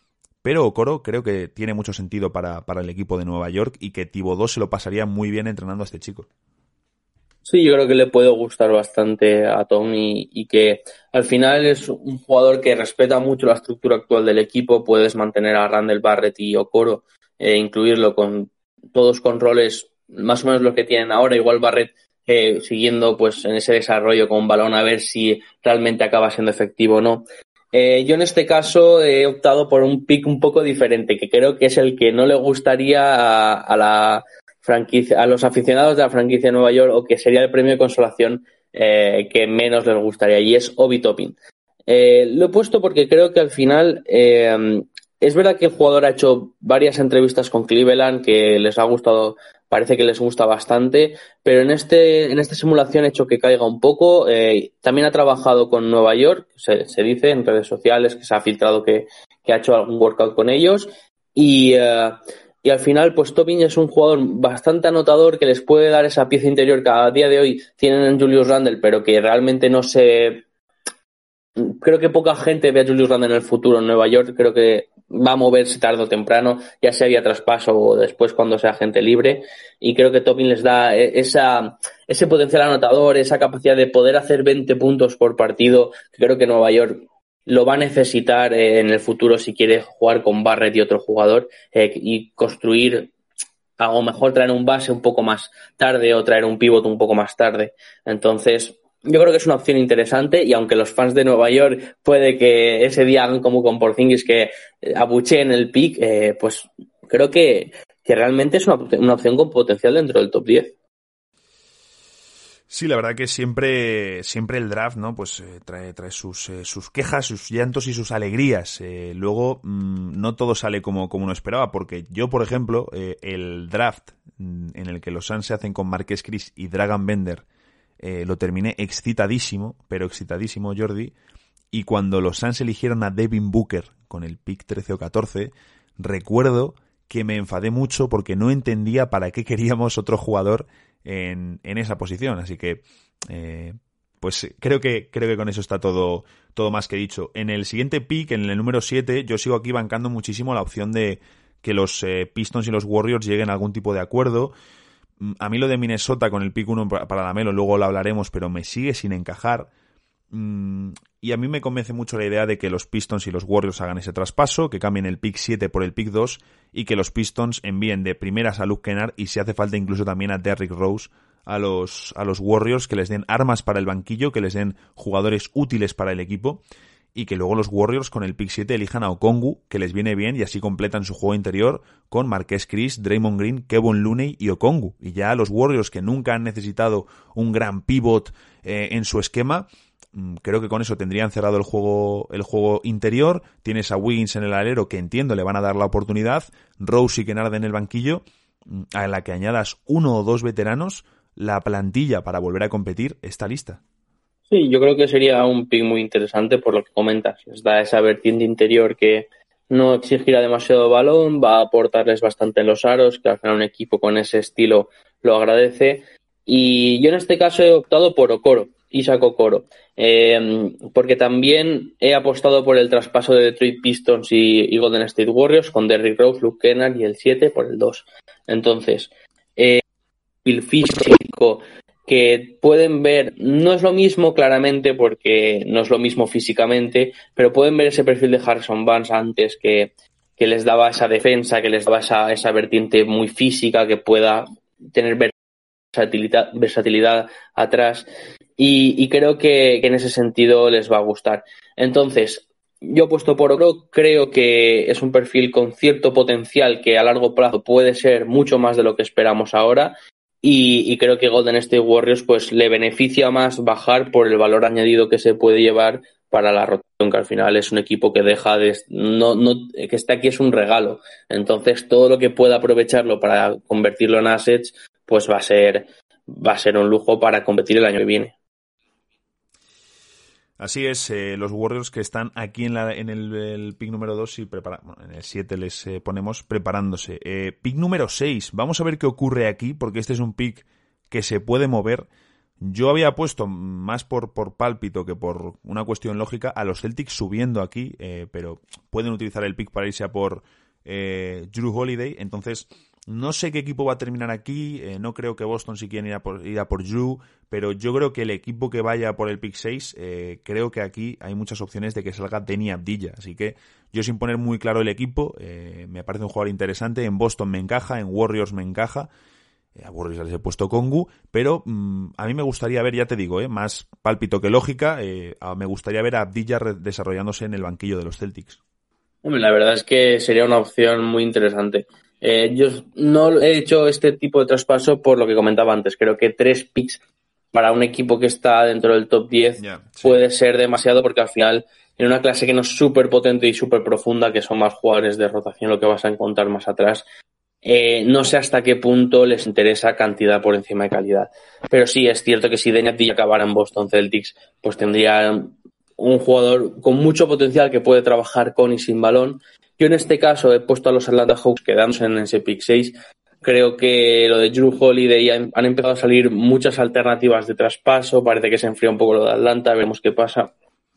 Speaker 1: pero Okoro creo que tiene mucho sentido para, para el equipo de Nueva York y que Thibodeau se lo pasaría muy bien entrenando a este chico.
Speaker 2: Sí, yo creo que le puede gustar bastante a Tom y, y que al final es un jugador que respeta mucho la estructura actual del equipo. Puedes mantener a Randall Barrett y Okoro, e incluirlo con todos con roles más o menos los que tienen ahora. Igual Barrett eh, siguiendo pues en ese desarrollo con un balón a ver si realmente acaba siendo efectivo o no. Eh, yo en este caso he optado por un pick un poco diferente, que creo que es el que no le gustaría a, a la franquicia, a los aficionados de la franquicia de Nueva York, o que sería el premio de consolación eh, que menos les gustaría, y es Obi Toppin. Eh, lo he puesto porque creo que al final eh, es verdad que el jugador ha hecho varias entrevistas con Cleveland que les ha gustado, parece que les gusta bastante, pero en este en esta simulación ha hecho que caiga un poco. Eh, también ha trabajado con Nueva York, se, se dice en redes sociales que se ha filtrado que, que ha hecho algún workout con ellos, y eh, Y al final, pues Toppin es un jugador bastante anotador que les puede dar esa pieza interior que a día de hoy tienen en Julius Randle, pero que realmente no se... Creo que poca gente ve a Julius Randle en el futuro en Nueva York. Creo que va a moverse tarde o temprano, ya sea vía traspaso o después cuando sea agente libre. Y creo que Toppin les da esa, ese potencial anotador, esa capacidad de poder hacer veinte puntos por partido. Creo que Nueva York lo va a necesitar eh, en el futuro si quiere jugar con Barrett y otro jugador eh, y construir, a lo mejor traer un base un poco más tarde o traer un pívot un poco más tarde. Entonces, yo creo que es una opción interesante, y aunque los fans de Nueva York puede que ese día hagan como con Porzingis, que abucheen el pick, eh, pues creo que, que realmente es una, una opción con potencial dentro del top diez.
Speaker 1: Sí, la verdad que siempre, siempre el draft, ¿no? Pues eh, trae, trae sus, eh, sus quejas, sus llantos y sus alegrías. Eh, luego, mmm, no todo sale como, como uno esperaba, porque yo, por ejemplo, eh, el draft mmm, en el que los Suns se hacen con Marqués Chris y Dragan Bender, eh, lo terminé excitadísimo, pero excitadísimo, Jordi. Y cuando los Suns eligieron a Devin Booker con el pick trece o catorce, recuerdo que me enfadé mucho porque no entendía para qué queríamos otro jugador en, en esa posición. Así que, eh, pues creo que creo que con eso está todo, todo más que dicho. En el siguiente pick, en el número siete, yo sigo aquí bancando muchísimo la opción de que los eh, Pistons y los Warriors lleguen a algún tipo de acuerdo. A mí lo de Minnesota con el pick uno para Lamelo, luego lo hablaremos, pero me sigue sin encajar. Y a mí me convence mucho la idea de que los Pistons y los Warriors hagan ese traspaso, que cambien el pick siete por el pick dos y que los Pistons envíen de primeras a Luke Kennard y, si hace falta, incluso también a Derrick Rose a los, a los Warriors, que les den armas para el banquillo, que les den jugadores útiles para el equipo, y que luego los Warriors con el pick siete elijan a Okongwu, que les viene bien, y así completan su juego interior con Marqués Chris, Draymond Green, Kevon Looney y Okongwu. Y ya los Warriors, que nunca han necesitado un gran pivot eh, en su esquema, creo que con eso tendrían cerrado el juego el juego interior. Tienes a Wiggins en el alero, que entiendo le van a dar la oportunidad, Rose y Kennard en el banquillo, a la que añadas uno o dos veteranos, la plantilla para volver a competir está lista.
Speaker 2: Sí, yo creo que sería un pick muy interesante por lo que comentas. Les da esa vertiente interior que no exigirá demasiado balón, va a aportarles bastante en los aros, que al final un equipo con ese estilo lo agradece. Y yo en este caso he optado por Okoro, Isaac Okoro, eh, porque también he apostado por el traspaso de Detroit Pistons y, y Golden State Warriors con Derrick Rose, Luke Kennard y el siete por el dos. Entonces, eh, el físico que pueden ver, no es lo mismo claramente porque no es lo mismo físicamente, pero pueden ver ese perfil de Harrison Barnes antes que, que les daba esa defensa, que les daba esa, esa vertiente muy física, que pueda tener versatilidad, versatilidad atrás, y, y creo que, que en ese sentido les va a gustar. Entonces, yo he puesto por Okoro, creo que es un perfil con cierto potencial que a largo plazo puede ser mucho más de lo que esperamos ahora. Y, y creo que Golden State Warriors pues le beneficia más bajar por el valor añadido que se puede llevar para la rotación, que al final es un equipo que deja de no, no que está aquí es un regalo. Entonces todo lo que pueda aprovecharlo para convertirlo en assets pues va a ser va a ser un lujo para competir el año que viene.
Speaker 1: Así es, eh, los Warriors que están aquí en, la, en el, el pick número dos y prepara, bueno, en el siete les eh, ponemos preparándose. Eh, pick número seis, vamos a ver qué ocurre aquí, porque este es un pick que se puede mover, Yo había puesto más por, por pálpito que por una cuestión lógica a los Celtics subiendo aquí, eh, pero pueden utilizar el pick para irse a por eh, Jrue Holiday. Entonces, no sé qué equipo va a terminar aquí. Eh, no creo que Boston si quieren ir a por, ir a por Jrue, pero yo creo que el equipo que vaya por el pick seis, eh, creo que aquí hay muchas opciones de que salga Deni Avdija. Así que yo, sin poner muy claro el equipo, eh, me parece un jugador interesante. En Boston me encaja, en Warriors me encaja. A Warriors les he puesto Kongu, pero mmm, a mí me gustaría ver, ya te digo, eh, más pálpito que lógica, eh, a, me gustaría ver a Avdija re- desarrollándose en el banquillo de los Celtics.
Speaker 2: Hombre, la verdad es que sería una opción muy interesante. Eh, yo no he hecho este tipo de traspaso por lo que comentaba antes. Creo que tres picks para un equipo que está dentro del top diez
Speaker 1: Yeah, sí.
Speaker 2: puede ser demasiado, porque al final en una clase que no es súper potente y súper profunda, que son más jugadores de rotación lo que vas a encontrar más atrás, Eh, no sé hasta qué punto les interesa cantidad por encima de calidad. Pero sí, es cierto que si Deni Avdija acabara en Boston Celtics, pues tendría un jugador con mucho potencial que puede trabajar con y sin balón. Yo en este caso he puesto a los Atlanta Hawks quedándose en ese pick seis. Creo que lo de Jrue Holiday han, han empezado a salir muchas alternativas de traspaso. Parece que se enfría un poco lo de Atlanta, veremos qué pasa.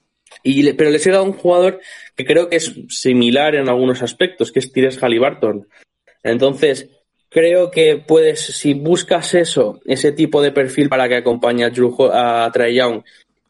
Speaker 2: Y le, pero les he dado un jugador que creo que es similar en algunos aspectos, que es Tyrese Haliburton. Entonces, creo que puedes, si buscas eso, ese tipo de perfil para que acompañe a, Drew, a Trae Young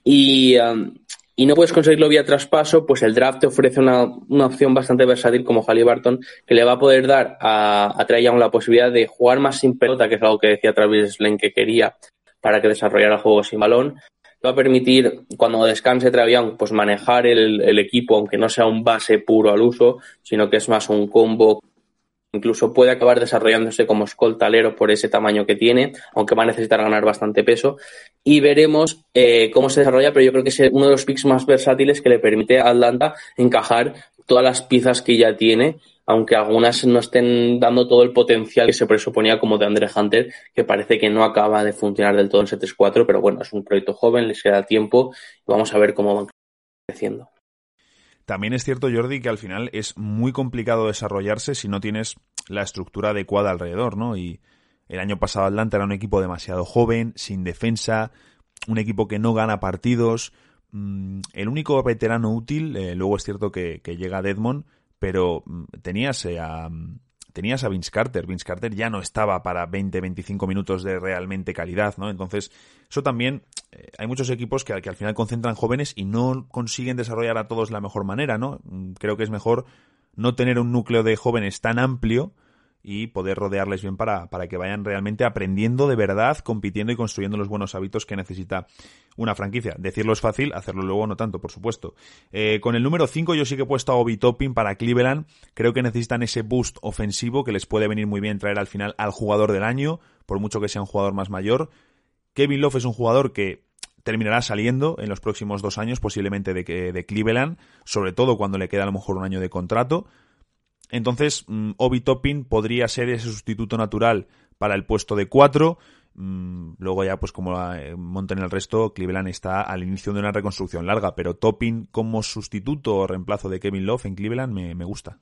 Speaker 2: y, um, y no puedes conseguirlo vía traspaso, pues el draft te ofrece una, una opción bastante versátil como Haliburton, que le va a poder dar a, a Trae Young la posibilidad de jugar más sin pelota, que es algo que decía Travis Slen que quería para que desarrollara el juego sin balón. Va a permitir, cuando descanse Trae Young, pues manejar el, el equipo, aunque no sea un base puro al uso, sino que es más un combo. Incluso puede acabar desarrollándose como escoltalero por ese tamaño que tiene, aunque va a necesitar ganar bastante peso. Y veremos eh, cómo se desarrolla, pero yo creo que es uno de los picks más versátiles que le permite a Atlanta encajar todas las piezas que ya tiene, aunque algunas no estén dando todo el potencial que se presuponía, como de Andre Hunter, que parece que no acaba de funcionar del todo en C tres cuatro, pero bueno, es un proyecto joven, les queda tiempo y vamos a ver cómo van creciendo.
Speaker 1: También es cierto, Jordi, que al final es muy complicado desarrollarse si no tienes la estructura adecuada alrededor, ¿no? Y el año pasado Atlanta era un equipo demasiado joven, sin defensa, un equipo que no gana partidos. Mm, el único veterano útil, eh, luego es cierto que, que llega Dedmon, pero mm, tenías eh, a... Tenías a Vince Carter. Vince Carter ya no estaba para veinte a veinticinco minutos de realmente calidad, ¿no? Entonces, eso también, eh, hay muchos equipos que, que al final concentran jóvenes y no consiguen desarrollar a todos de la mejor manera, ¿no? Creo que es mejor no tener un núcleo de jóvenes tan amplio y poder rodearles bien para, para que vayan realmente aprendiendo de verdad, compitiendo y construyendo los buenos hábitos que necesita una franquicia. Decirlo es fácil, hacerlo luego no tanto, por supuesto. Eh, con el número cinco yo sí que he puesto a Obi Toppin para Cleveland. Creo que necesitan ese boost ofensivo que les puede venir muy bien traer al final al jugador del año, por mucho que sea un jugador más mayor. Kevin Love es un jugador que terminará saliendo en los próximos dos años, posiblemente de, de Cleveland, sobre todo cuando le queda a lo mejor un año de contrato. Entonces, um, Obi Toppin podría ser ese sustituto natural para el puesto de cuatro. Um, luego ya, pues como eh, monten el resto, Cleveland está al inicio de una reconstrucción larga, pero Toppin como sustituto o reemplazo de Kevin Love en Cleveland me, me gusta.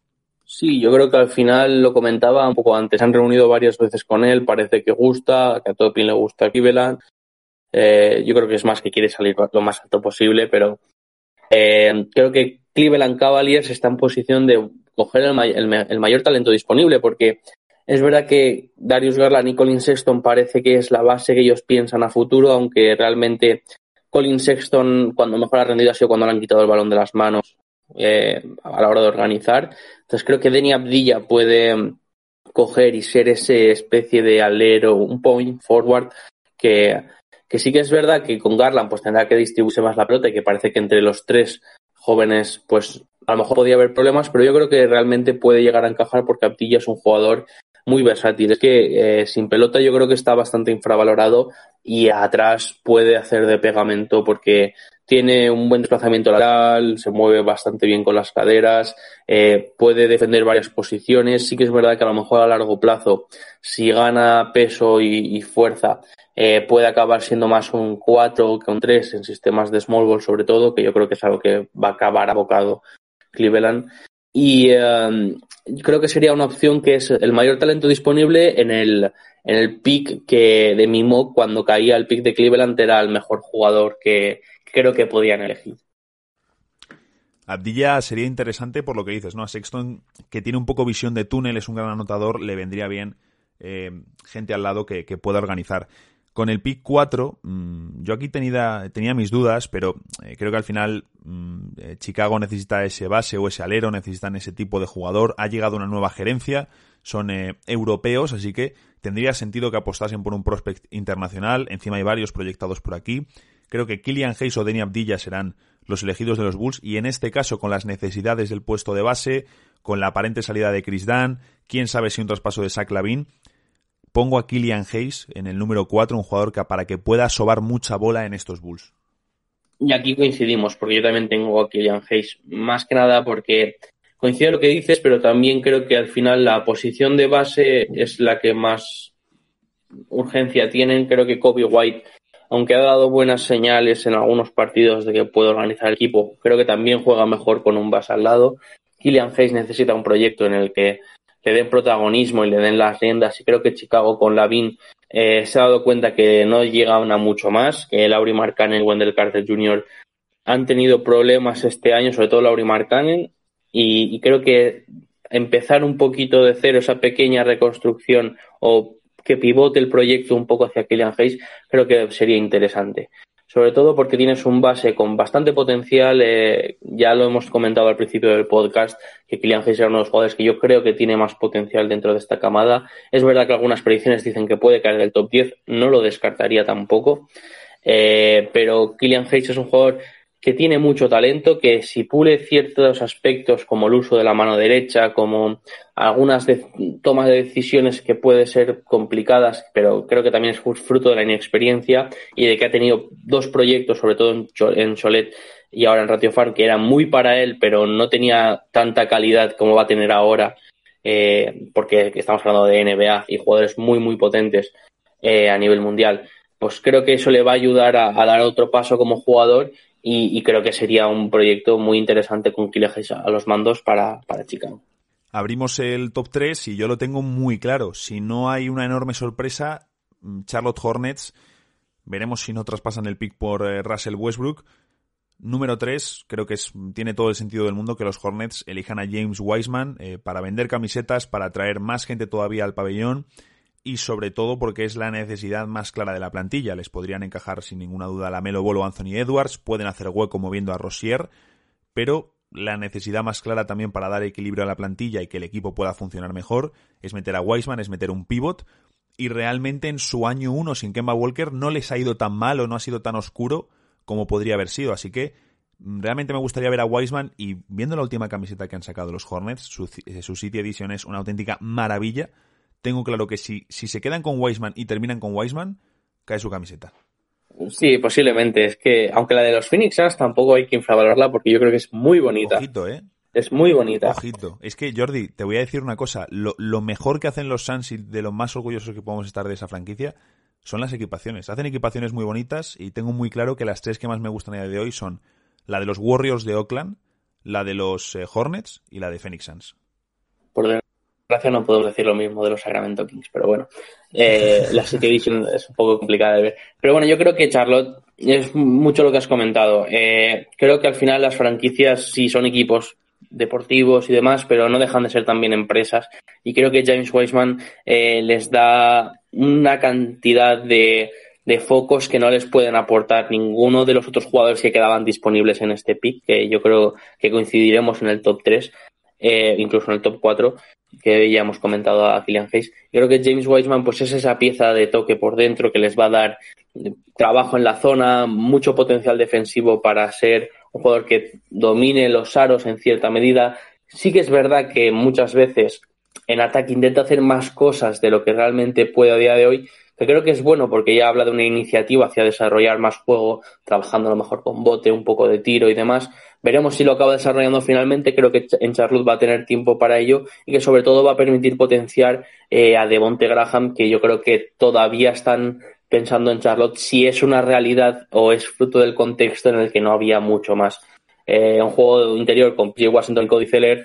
Speaker 2: Sí, yo creo que al final lo comentaba un poco antes. Se han reunido varias veces con él, parece que gusta, que a Toppin le gusta Cleveland. Eh, yo creo que es más que quiere salir lo más alto posible, pero eh, creo que Cleveland Cavaliers está en posición de coger el, may- el, el mayor talento disponible, porque es verdad que Darius Garland y Colin Sexton parece que es la base que ellos piensan a futuro, aunque realmente Colin Sexton, cuando mejor ha rendido, ha sido cuando le han quitado el balón de las manos eh, a la hora de organizar. Entonces creo que Deni Avdija puede coger y ser ese especie de alero, un point forward que, que sí que es verdad que con Garland pues tendrá que distribuirse más la pelota y que parece que entre los tres jóvenes pues a lo mejor podría haber problemas, pero yo creo que realmente puede llegar a encajar porque Avdija es un jugador muy versátil. Es que eh, sin pelota yo creo que está bastante infravalorado y atrás puede hacer de pegamento porque tiene un buen desplazamiento lateral, se mueve bastante bien con las caderas, eh, puede defender varias posiciones. Sí que es verdad que a lo mejor a largo plazo, si gana peso y, y fuerza, eh, puede acabar siendo más un cuatro que un tres en sistemas de small ball sobre todo, que yo creo que es algo que va a acabar abocado Cleveland. Y, um, creo que sería una opción que es el mayor talento disponible en el, en el pick que de mi mock, cuando caía el pick de Cleveland, era el mejor jugador que, que creo que podían elegir.
Speaker 1: Abdilla sería interesante por lo que dices, ¿no? A Sexton, que tiene un poco visión de túnel, es un gran anotador, le vendría bien eh, gente al lado que, que pueda organizar. Con el pick cuatro, mmm, yo aquí tenía, tenía mis dudas, pero eh, creo que al final mmm, eh, Chicago necesita ese base o ese alero, necesitan ese tipo de jugador. Ha llegado una nueva gerencia, son eh, europeos, así que tendría sentido que apostasen por un prospect internacional. Encima hay varios proyectados por aquí. Creo que Killian Hayes o Deni Abdilla serán los elegidos de los Bulls, y en este caso, con las necesidades del puesto de base, con la aparente salida de Chris Dunn, quién sabe si un traspaso de Zach LaVine, pongo a Killian Hayes en el número cuatro, un jugador que para que pueda sobar mucha bola en estos Bulls.
Speaker 2: Y aquí coincidimos, porque yo también tengo a Killian Hayes, más que nada porque coincido en lo que dices, pero también creo que al final la posición de base es la que más urgencia tienen. Creo que Kobe White, aunque ha dado buenas señales en algunos partidos de que puede organizar el equipo, creo que también juega mejor con un base al lado. Killian Hayes necesita un proyecto en el que le den protagonismo y le den las riendas, y creo que Chicago con LaVine eh, se ha dado cuenta que no llegan a mucho más, que Lauri Markkanen y Wendell Carter junior han tenido problemas este año, sobre todo Lauri Markkanen, y, y creo que empezar un poquito de cero, esa pequeña reconstrucción, o que pivote el proyecto un poco hacia Killian Hayes, creo que sería interesante. Sobre todo porque tienes un base con bastante potencial, eh, ya lo hemos comentado al principio del podcast, que Killian Hayes era uno de los jugadores que yo creo que tiene más potencial dentro de esta camada. Es verdad que algunas predicciones dicen que puede caer del top diez, no lo descartaría tampoco, eh, pero Killian Hayes es un jugador que tiene mucho talento, que si pule ciertos aspectos como el uso de la mano derecha, como algunas de, tomas de decisiones que pueden ser complicadas, pero creo que también es fruto de la inexperiencia y de que ha tenido dos proyectos, sobre todo en, en Cholet y ahora en Ratio Farm, que eran muy para él, pero no tenía tanta calidad como va a tener ahora, eh, porque estamos hablando de N B A y jugadores muy, muy potentes eh, a nivel mundial. Pues creo que eso le va a ayudar a, a dar otro paso como jugador. Y, y creo que sería un proyecto muy interesante con Killian Hayes a los mandos para, para Chicago.
Speaker 1: Abrimos el top tres y yo lo tengo muy claro. Si no hay una enorme sorpresa, Charlotte Hornets, veremos si no traspasan el pick por eh, Russell Westbrook. Número tres, creo que es, tiene todo el sentido del mundo que los Hornets elijan a James Wiseman eh, para vender camisetas, para atraer más gente todavía al pabellón, y sobre todo porque es la necesidad más clara de la plantilla. Les podrían encajar sin ninguna duda LaMelo Ball o Anthony Edwards, pueden hacer hueco moviendo a Rozier, pero la necesidad más clara también para dar equilibrio a la plantilla y que el equipo pueda funcionar mejor es meter a Wiseman, es meter un pivot, y realmente en su año uno sin Kemba Walker no les ha ido tan mal o no ha sido tan oscuro como podría haber sido, así que realmente me gustaría ver a Wiseman, y viendo la última camiseta que han sacado los Hornets, su, su City Edition es una auténtica maravilla. Tengo claro que si, si se quedan con Wiseman y terminan con Wiseman, cae su camiseta.
Speaker 2: Sí, posiblemente. Es que, aunque la de los Phoenix Suns tampoco hay que infravalorarla, porque yo creo que es muy bonita.
Speaker 1: Ojito, ¿eh?
Speaker 2: Es muy bonita.
Speaker 1: Ojito. Es que, Jordi, te voy a decir una cosa. Lo, lo mejor que hacen los Suns, y de lo más orgullosos que podemos estar de esa franquicia, son las equipaciones. Hacen equipaciones muy bonitas, y tengo muy claro que las tres que más me gustan a día de hoy son la de los Warriors de Oakland, la de los eh, Hornets y la de Phoenix Suns.
Speaker 2: Por desgracia no podemos decir lo mismo de los Sacramento Kings, pero bueno, eh, la City Edition es un poco complicada de ver. Pero bueno, yo creo que Charlotte es mucho lo que has comentado. Eh, creo que al final las franquicias sí son equipos deportivos y demás, pero no dejan de ser también empresas, y creo que James Wiseman eh, les da una cantidad de, de focos que no les pueden aportar ninguno de los otros jugadores que quedaban disponibles en este pick, que yo creo que coincidiremos en el top tres, eh, incluso en el top cuatro, que ya hemos comentado a Killian Hayes. Yo creo que James Wiseman pues es esa pieza de toque por dentro que les va a dar trabajo en la zona, mucho potencial defensivo para ser un jugador que domine los aros en cierta medida. Sí que es verdad que muchas veces en ataque intenta hacer más cosas de lo que realmente puede a día de hoy, que creo que es bueno porque ya habla de una iniciativa hacia desarrollar más juego, trabajando a lo mejor con bote, un poco de tiro y demás. Veremos si lo acaba desarrollando finalmente. Creo que en Charlotte va a tener tiempo para ello, y que sobre todo va a permitir potenciar eh, a Devonte Graham, que yo creo que todavía están pensando en Charlotte si es una realidad o es fruto del contexto en el que no había mucho más. Eh, un juego interior con P J Washington y Cody Zeller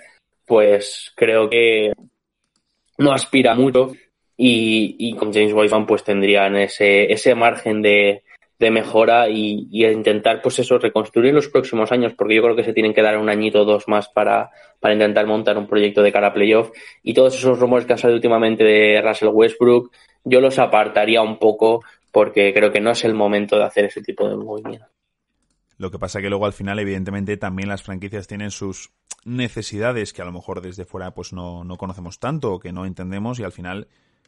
Speaker 2: pues creo que no aspira mucho y, y con James Wiseman pues tendrían ese, ese margen de, de mejora y, y intentar pues eso, reconstruir en los próximos años, porque yo creo que se tienen que dar un añito o dos más para, para intentar montar un proyecto de cara a playoff, y todos esos rumores que han salido últimamente de Russell Westbrook yo los apartaría un poco porque creo que no es el momento de hacer ese tipo de movimiento.
Speaker 1: Lo que pasa que luego al final, evidentemente, también las franquicias tienen sus necesidades que a lo mejor desde fuera pues no, no conocemos tanto o que no entendemos, y al final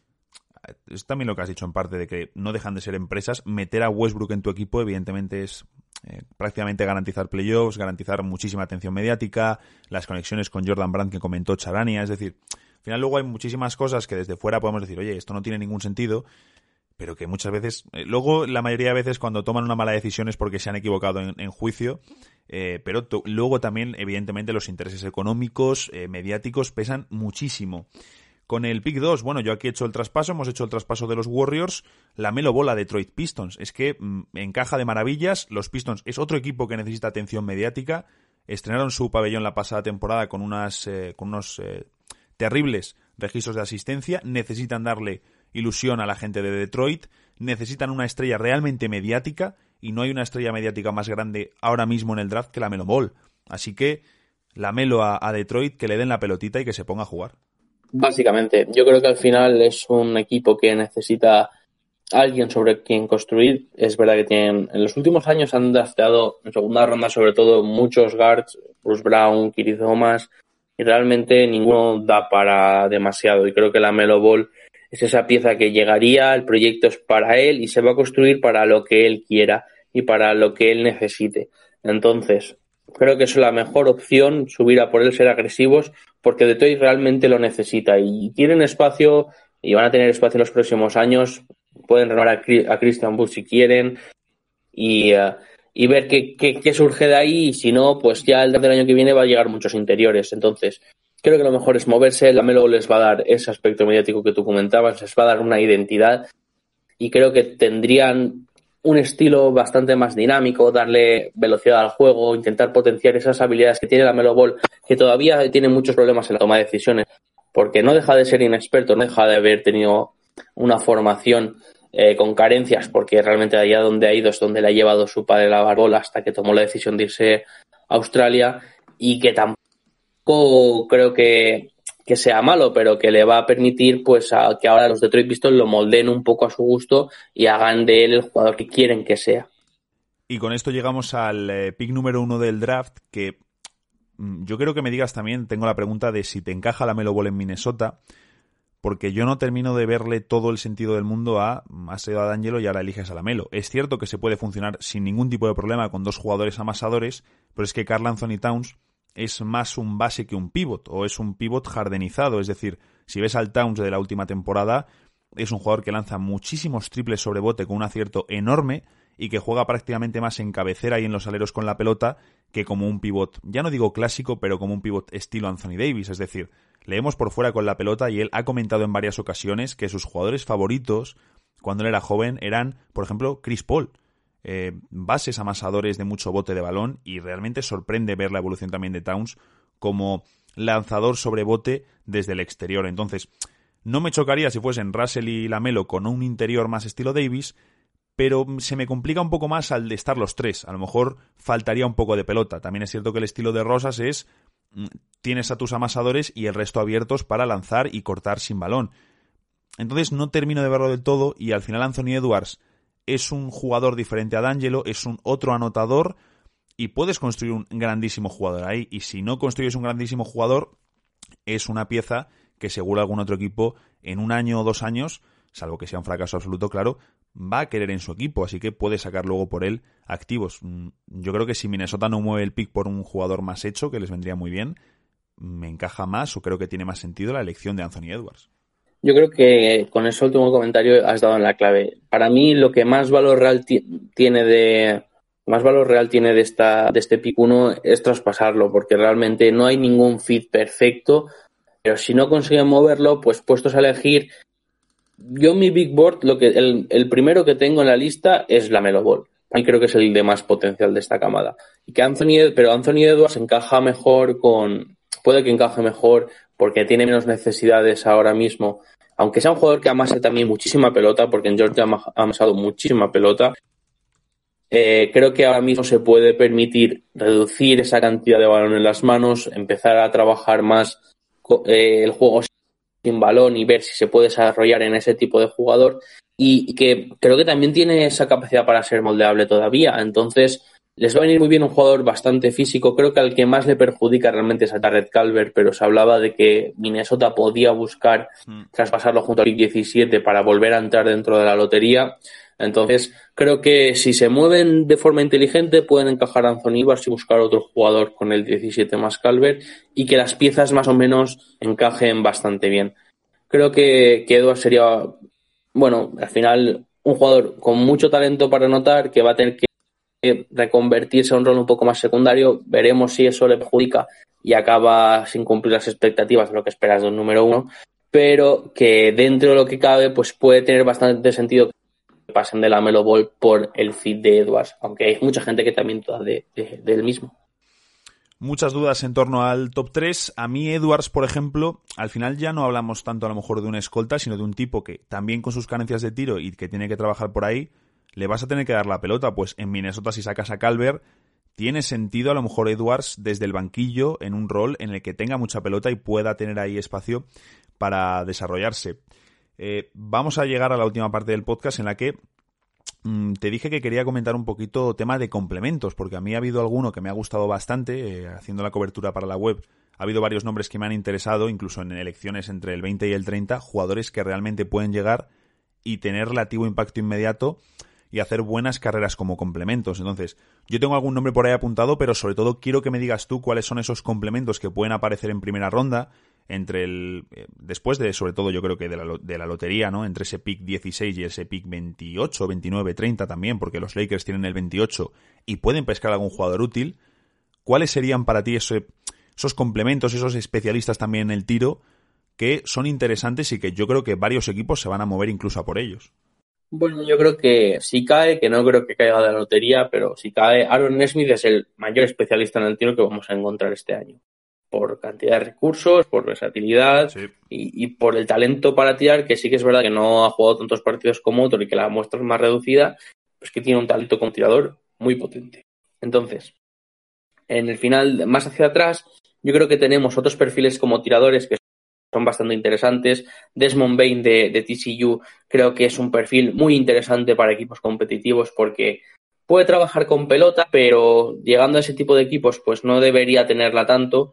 Speaker 1: es también lo que has dicho en parte, de que no dejan de ser empresas. Meter a Westbrook en tu equipo evidentemente es eh, prácticamente garantizar playoffs, garantizar muchísima atención mediática, las conexiones con Jordan Brand que comentó Charania, es decir, al final luego hay muchísimas cosas que desde fuera podemos decir, oye, esto no tiene ningún sentido, pero que muchas veces, eh, luego la mayoría de veces cuando toman una mala decisión es porque se han equivocado en, en juicio, eh, pero to- luego también evidentemente los intereses económicos, eh, mediáticos pesan muchísimo. Con el pick dos, bueno, yo aquí he hecho el traspaso, hemos hecho el traspaso de los Warriors, la Melo Ball a Detroit Pistons, es que mmm, encaja de maravillas. Los Pistons es otro equipo que necesita atención mediática, estrenaron su pabellón la pasada temporada con unas eh, con unos eh, terribles registros de asistencia, necesitan darle ilusión a la gente de Detroit, necesitan una estrella realmente mediática y no hay una estrella mediática más grande ahora mismo en el draft que la Melo Ball. Así que la Melo a, a Detroit, que le den la pelotita y que se ponga a jugar.
Speaker 2: Básicamente, yo creo que al final es un equipo que necesita alguien sobre quien construir. Es verdad que tienen, en los últimos años han drafteado en segunda ronda sobre todo muchos guards, Bruce Brown, Kiri Thomas, y realmente ninguno da para demasiado, y creo que la Melo Ball es esa pieza que llegaría, el proyecto es para él y se va a construir para lo que él quiera y para lo que él necesite. Entonces, creo que es la mejor opción, subir a por él, ser agresivos, porque Detroit realmente lo necesita y tienen espacio y van a tener espacio en los próximos años. Pueden renovar a Christian Wood si quieren y, uh, y ver qué, qué, qué surge de ahí, y si no, pues ya el del año que viene va a llegar muchos interiores. Entonces, creo que lo mejor es moverse. La Melo les va a dar ese aspecto mediático que tú comentabas, les va a dar una identidad y creo que tendrían un estilo bastante más dinámico, darle velocidad al juego, intentar potenciar esas habilidades que tiene la Melo Ball, que todavía tiene muchos problemas en la toma de decisiones, porque no deja de ser inexperto, no deja de haber tenido una formación eh, con carencias, porque realmente allá donde ha ido es donde le ha llevado su padre la barbola hasta que tomó la decisión de irse a Australia, y que tampoco creo que que sea malo, pero que le va a permitir pues a que ahora los Detroit Pistons lo moldeen un poco a su gusto y hagan de él el jugador que quieren que sea.
Speaker 1: Y con esto llegamos al eh, pick número uno del draft, que mm, yo quiero que me digas también, tengo la pregunta de si te encaja la Melo Ball en Minnesota, porque yo no termino de verle todo el sentido del mundo a has ido a D'Angelo y ahora eliges a la Melo. Es cierto que se puede funcionar sin ningún tipo de problema con dos jugadores amasadores, pero es que Karl Anthony Towns es más un base que un pivot, o es un pivot jardenizado, es decir, si ves al Towns de la última temporada, es un jugador que lanza muchísimos triples sobre bote con un acierto enorme y que juega prácticamente más en cabecera y en los aleros con la pelota que como un pivot, ya no digo clásico, pero como un pivot estilo Anthony Davis, es decir, leemos por fuera con la pelota y él ha comentado en varias ocasiones que sus jugadores favoritos cuando él era joven eran, por ejemplo, Chris Paul, Eh, bases amasadores de mucho bote de balón, y realmente sorprende ver la evolución también de Towns como lanzador sobre bote desde el exterior. Entonces, no me chocaría si fuesen Russell y Lamelo con un interior más estilo Davis, pero se me complica un poco más al de estar los tres. A lo mejor faltaría un poco de pelota. También es cierto que el estilo de Rosas es tienes a tus amasadores y el resto abiertos para lanzar y cortar sin balón. Entonces no termino de verlo del todo, y al final Anthony Edwards es un jugador diferente a D'Angelo, es un otro anotador y puedes construir un grandísimo jugador ahí. Y si no construyes un grandísimo jugador, es una pieza que seguro algún otro equipo en un año o dos años, salvo que sea un fracaso absoluto, claro, va a querer en su equipo, así que puede sacar luego por él activos. Yo creo que si Minnesota no mueve el pick por un jugador más hecho, que les vendría muy bien, me encaja más, o creo que tiene más sentido la elección de Anthony Edwards.
Speaker 2: Yo creo que con ese último comentario has dado en la clave. Para mí lo que más valor real t- tiene de más valor real tiene de esta de este pick uno es traspasarlo, porque realmente no hay ningún fit perfecto, pero si no consiguen moverlo, pues puestos a elegir, yo mi big board, lo que el, el primero que tengo en la lista es la Melo Ball. Y creo que es el de más potencial de esta camada. Y que Anthony, pero Anthony Edwards encaja mejor con puede que encaje mejor porque tiene menos necesidades ahora mismo. Aunque sea un jugador que amase también muchísima pelota, porque en Georgia ha amasado muchísima pelota, eh, creo que ahora mismo se puede permitir reducir esa cantidad de balón en las manos, empezar a trabajar más eh, el juego sin balón y ver si se puede desarrollar en ese tipo de jugador, y, y que creo que también tiene esa capacidad para ser moldeable todavía. Entonces les va a venir muy bien un jugador bastante físico. Creo que al que más le perjudica realmente es a Jarrett Culver, pero se hablaba de que Minnesota podía buscar mm. traspasarlo junto al pick diecisiete para volver a entrar dentro de la lotería. Entonces creo que si se mueven de forma inteligente pueden encajar a Anthony Edwards y buscar otro jugador con el diecisiete más Culver, y que las piezas más o menos encajen bastante bien. Creo que, que Edwards sería, bueno, al final un jugador con mucho talento para anotar, que va a tener que reconvertirse a un rol un poco más secundario. Veremos si eso le perjudica y acaba sin cumplir las expectativas de lo que esperas de un número uno, pero que dentro de lo que cabe pues puede tener bastante sentido que pasen de la Melo Ball por el fit de Edwards, aunque hay mucha gente que también duda de, de, de él mismo.
Speaker 1: Muchas dudas en torno al top tres. A mí Edwards, por ejemplo, al final ya no hablamos tanto a lo mejor de un escolta, sino de un tipo que también con sus carencias de tiro y que tiene que trabajar por ahí, le vas a tener que dar la pelota. Pues en Minnesota, si sacas a Culver, tiene sentido a lo mejor Edwards desde el banquillo en un rol en el que tenga mucha pelota y pueda tener ahí espacio para desarrollarse. Eh, vamos a llegar a la última parte del podcast en la que mmm, te dije que quería comentar un poquito tema de complementos, porque a mí ha habido alguno que me ha gustado bastante, eh, haciendo la cobertura para la web. Ha habido varios nombres que me han interesado, incluso en elecciones entre el veinte y el treinta, jugadores que realmente pueden llegar y tener relativo impacto inmediato y hacer buenas carreras como complementos. Entonces, yo tengo algún nombre por ahí apuntado, pero sobre todo quiero que me digas tú cuáles son esos complementos que pueden aparecer en primera ronda, entre el eh, después de, sobre todo yo creo que de la, de la lotería, ¿no? Entre ese pick dieciséis y ese pick veintiocho, veintinueve, treinta también, porque los Lakers tienen el veintiocho y pueden pescar a algún jugador útil. ¿Cuáles serían para ti ese, esos complementos, esos especialistas también en el tiro que son interesantes y que yo creo que varios equipos se van a mover incluso a por ellos?
Speaker 2: Bueno, yo creo que si cae, que no creo que caiga de la lotería, pero si cae, Aaron Nesmith es el mayor especialista en el tiro que vamos a encontrar este año. Por cantidad de recursos, por versatilidad, sí. y, y por el talento para tirar, que sí que es verdad que no ha jugado tantos partidos como otro y que la muestra es más reducida, pues que tiene un talento como tirador muy potente. Entonces, en el final, más hacia atrás, yo creo que tenemos otros perfiles como tiradores que son bastante interesantes. Desmond Bane de, de T C U creo que es un perfil muy interesante para equipos competitivos porque puede trabajar con pelota, pero llegando a ese tipo de equipos pues no debería tenerla tanto,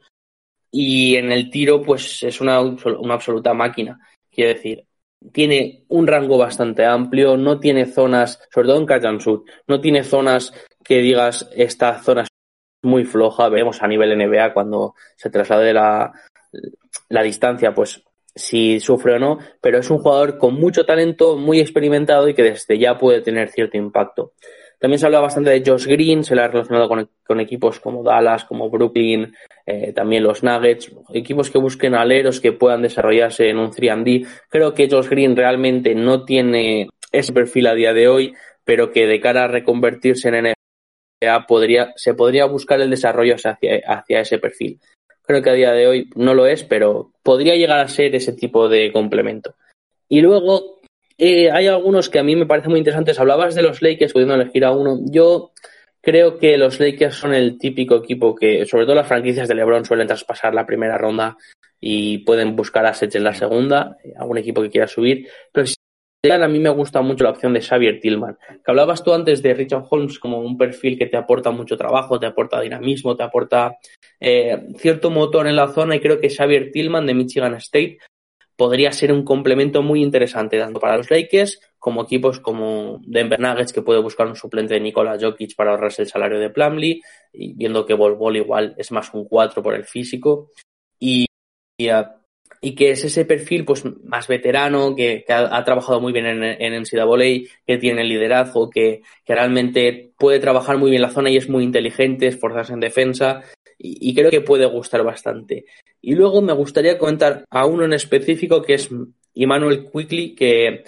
Speaker 2: y en el tiro pues es una, una absoluta máquina. Quiero decir, tiene un rango bastante amplio, no tiene zonas, sobre todo en catch and shoot, no tiene zonas que digas esta zona es muy floja. Vemos a nivel N B A cuando se traslade la la distancia, pues si sufre o no, pero es un jugador con mucho talento, muy experimentado y que desde ya puede tener cierto impacto. También se habla bastante de Josh Green, se le ha relacionado con, con equipos como Dallas, como Brooklyn, eh, también los Nuggets, equipos que busquen aleros que puedan desarrollarse en un tres and D. Creo que Josh Green realmente no tiene ese perfil a día de hoy, pero que de cara a reconvertirse en N B A podría, se podría buscar el desarrollo hacia, hacia ese perfil. Creo que a día de hoy no lo es, pero podría llegar a ser ese tipo de complemento. Y luego eh, hay algunos que a mí me parecen muy interesantes. Hablabas de los Lakers pudiendo elegir a uno. Yo creo que los Lakers son el típico equipo que, sobre todo las franquicias de LeBron, suelen traspasar la primera ronda y pueden buscar assets en la segunda, algún equipo que quiera subir. Pero si a mí me gusta mucho la opción de Xavier Tillman, que hablabas tú antes de Richard Holmes como un perfil que te aporta mucho trabajo, te aporta dinamismo, te aporta eh, cierto motor en la zona, y creo que Xavier Tillman de Michigan State podría ser un complemento muy interesante tanto para los Lakers como equipos como Denver Nuggets, que puede buscar un suplente de Nikola Jokic para ahorrarse el salario de Plumlee, y viendo que Bol Bol igual es más un cuatro por el físico, y, y uh, y que es ese perfil pues más veterano, que, que ha, ha trabajado muy bien en, en N C A A, que tiene liderazgo, que, que realmente puede trabajar muy bien la zona y es muy inteligente, esforzarse en defensa, y, y creo que puede gustar bastante. Y luego me gustaría comentar a uno en específico, que es Immanuel Quickley, que,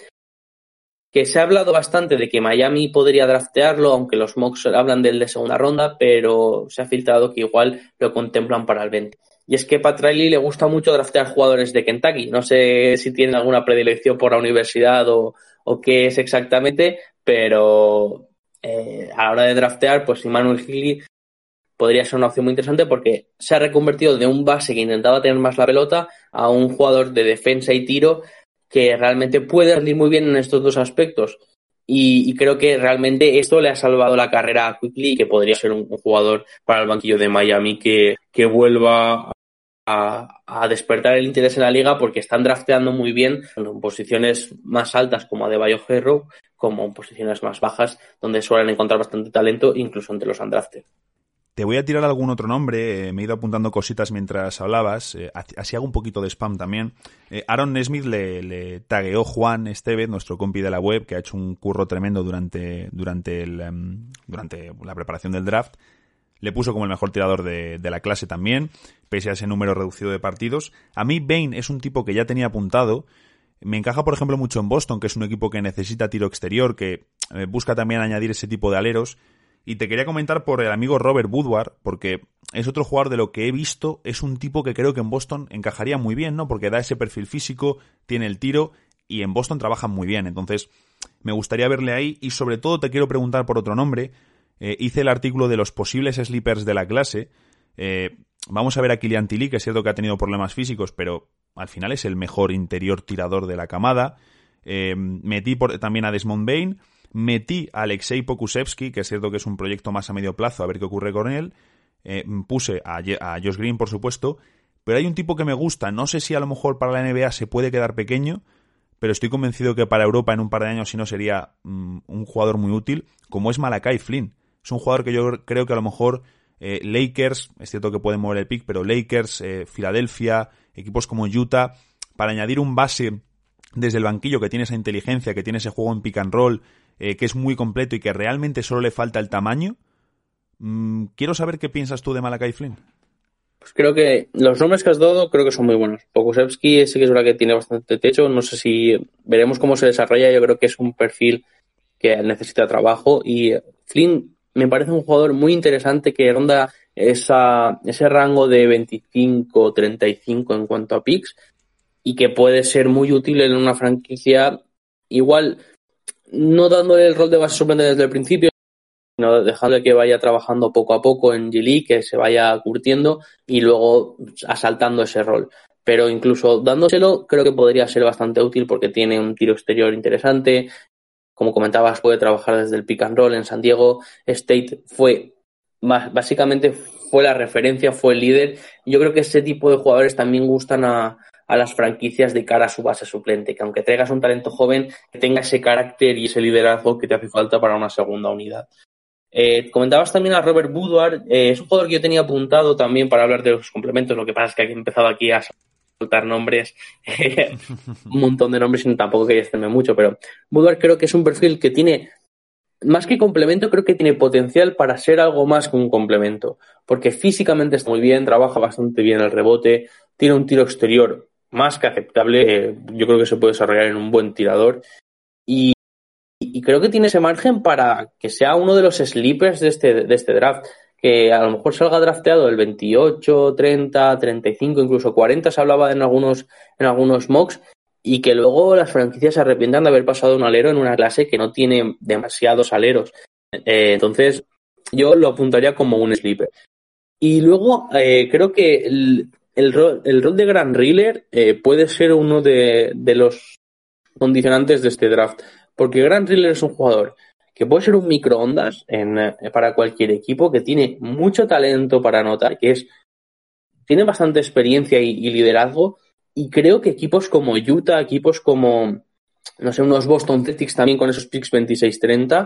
Speaker 2: que se ha hablado bastante de que Miami podría draftearlo, aunque los mocks hablan del de segunda ronda, pero se ha filtrado que igual lo contemplan para el veinte. y es que Pat Riley le gusta mucho draftear jugadores de Kentucky. No sé si tienen alguna predilección por la universidad o, o qué es exactamente, pero eh, a la hora de draftear, pues Emmanuel Higley podría ser una opción muy interesante porque se ha reconvertido de un base que intentaba tener más la pelota a un jugador de defensa y tiro que realmente puede rendir muy bien en estos dos aspectos. Y, y creo que realmente esto le ha salvado la carrera a Quickley, que podría ser un, un jugador para el banquillo de Miami que, que vuelva a, a despertar el interés en la liga, porque están drafteando muy bien en posiciones más altas como Adebayo Ferro, como en posiciones más bajas donde suelen encontrar bastante talento, incluso entre los undrafted.
Speaker 1: Te voy a tirar algún otro nombre, eh, me he ido apuntando cositas mientras hablabas, eh, así hago un poquito de spam también. Eh, Aaron Nesmith le, le tagueó Juan Estevez, nuestro compi de la web, que ha hecho un curro tremendo durante, durante, el, um, durante la preparación del draft. Le puso como el mejor tirador de, de la clase también, pese a ese número reducido de partidos. A mí Bane es un tipo que ya tenía apuntado. Me encaja, por ejemplo, mucho en Boston, que es un equipo que necesita tiro exterior, que eh, busca también añadir ese tipo de aleros. Y te quería comentar por el amigo Robert Woodward, porque es otro jugador de lo que he visto, es un tipo que creo que en Boston encajaría muy bien, ¿no? Porque da ese perfil físico, tiene el tiro, y en Boston trabajan muy bien. Entonces, me gustaría verle ahí, y sobre todo te quiero preguntar por otro nombre. Eh, hice el artículo de los posibles sleepers de la clase. Eh, vamos a ver a Killian Tilly, que es cierto que ha tenido problemas físicos, pero al final es el mejor interior tirador de la camada. Eh, metí por, también a Desmond Bane. Metí a Alexei Pokusevski, que es cierto que es un proyecto más a medio plazo, a ver qué ocurre con él. Eh, puse a, a Josh Green, por supuesto. Pero hay un tipo que me gusta. No sé si a lo mejor para la N B A se puede quedar pequeño, pero estoy convencido que para Europa en un par de años, si no, sería mm, un jugador muy útil, como es Malachi Flynn. Es un jugador que yo creo que a lo mejor eh, Lakers, es cierto que pueden mover el pick, pero Lakers, eh, Filadelfia, equipos como Utah, para añadir un base desde el banquillo que tiene esa inteligencia, que tiene ese juego en pick and roll, eh, que es muy completo y que realmente solo le falta el tamaño. Mm, quiero saber qué piensas tú de Malachi Flynn.
Speaker 2: Pues creo que los nombres que has dado creo que son muy buenos. Pokusevski sí que es verdad que tiene bastante techo. No sé si veremos cómo se desarrolla. Yo creo que es un perfil que necesita trabajo. Y Flynn me parece un jugador muy interesante que ronda esa, ese rango de veinticinco treinta y cinco en cuanto a picks y que puede ser muy útil en una franquicia, igual no dándole el rol de base suplente desde el principio, sino dejándole que vaya trabajando poco a poco en G League, que se vaya curtiendo y luego asaltando ese rol. Pero incluso dándoselo creo que podría ser bastante útil porque tiene un tiro exterior interesante. Como comentabas, puede trabajar desde el pick and roll. En San Diego State fue básicamente fue la referencia, fue el líder. Yo creo que ese tipo de jugadores también gustan a, a las franquicias de cara a su base suplente, que aunque traigas un talento joven, que tenga ese carácter y ese liderazgo que te hace falta para una segunda unidad. Eh, comentabas también a Robert Woodward, eh, es un jugador que yo tenía apuntado también para hablar de los complementos, lo que pasa es que he empezado aquí a soltar nombres, un montón de nombres y tampoco quería extenderme mucho, pero Woodward creo que es un perfil que tiene, más que complemento, creo que tiene potencial para ser algo más que un complemento, porque físicamente está muy bien, trabaja bastante bien el rebote, tiene un tiro exterior más que aceptable, eh, yo creo que se puede desarrollar en un buen tirador y Y creo que tiene ese margen para que sea uno de los sleepers de este, de este draft. Que a lo mejor salga drafteado el veintiocho, treinta, treinta y cinco, incluso cuarenta, se hablaba en algunos, en algunos mocks. Y que luego las franquicias se arrepientan de haber pasado un alero en una clase que no tiene demasiados aleros. Eh, entonces, yo lo apuntaría como un sleeper. Y luego, eh, creo que el, el, rol, el rol de Grant Riller eh, puede ser uno de, de los condicionantes de este draft. Porque Grant Riller es un jugador que puede ser un microondas en, eh, para cualquier equipo, que tiene mucho talento para anotar, que es tiene bastante experiencia y, y liderazgo, y creo que equipos como Utah, equipos como, no sé, unos Boston Celtics también con esos picks veintiséis treinta,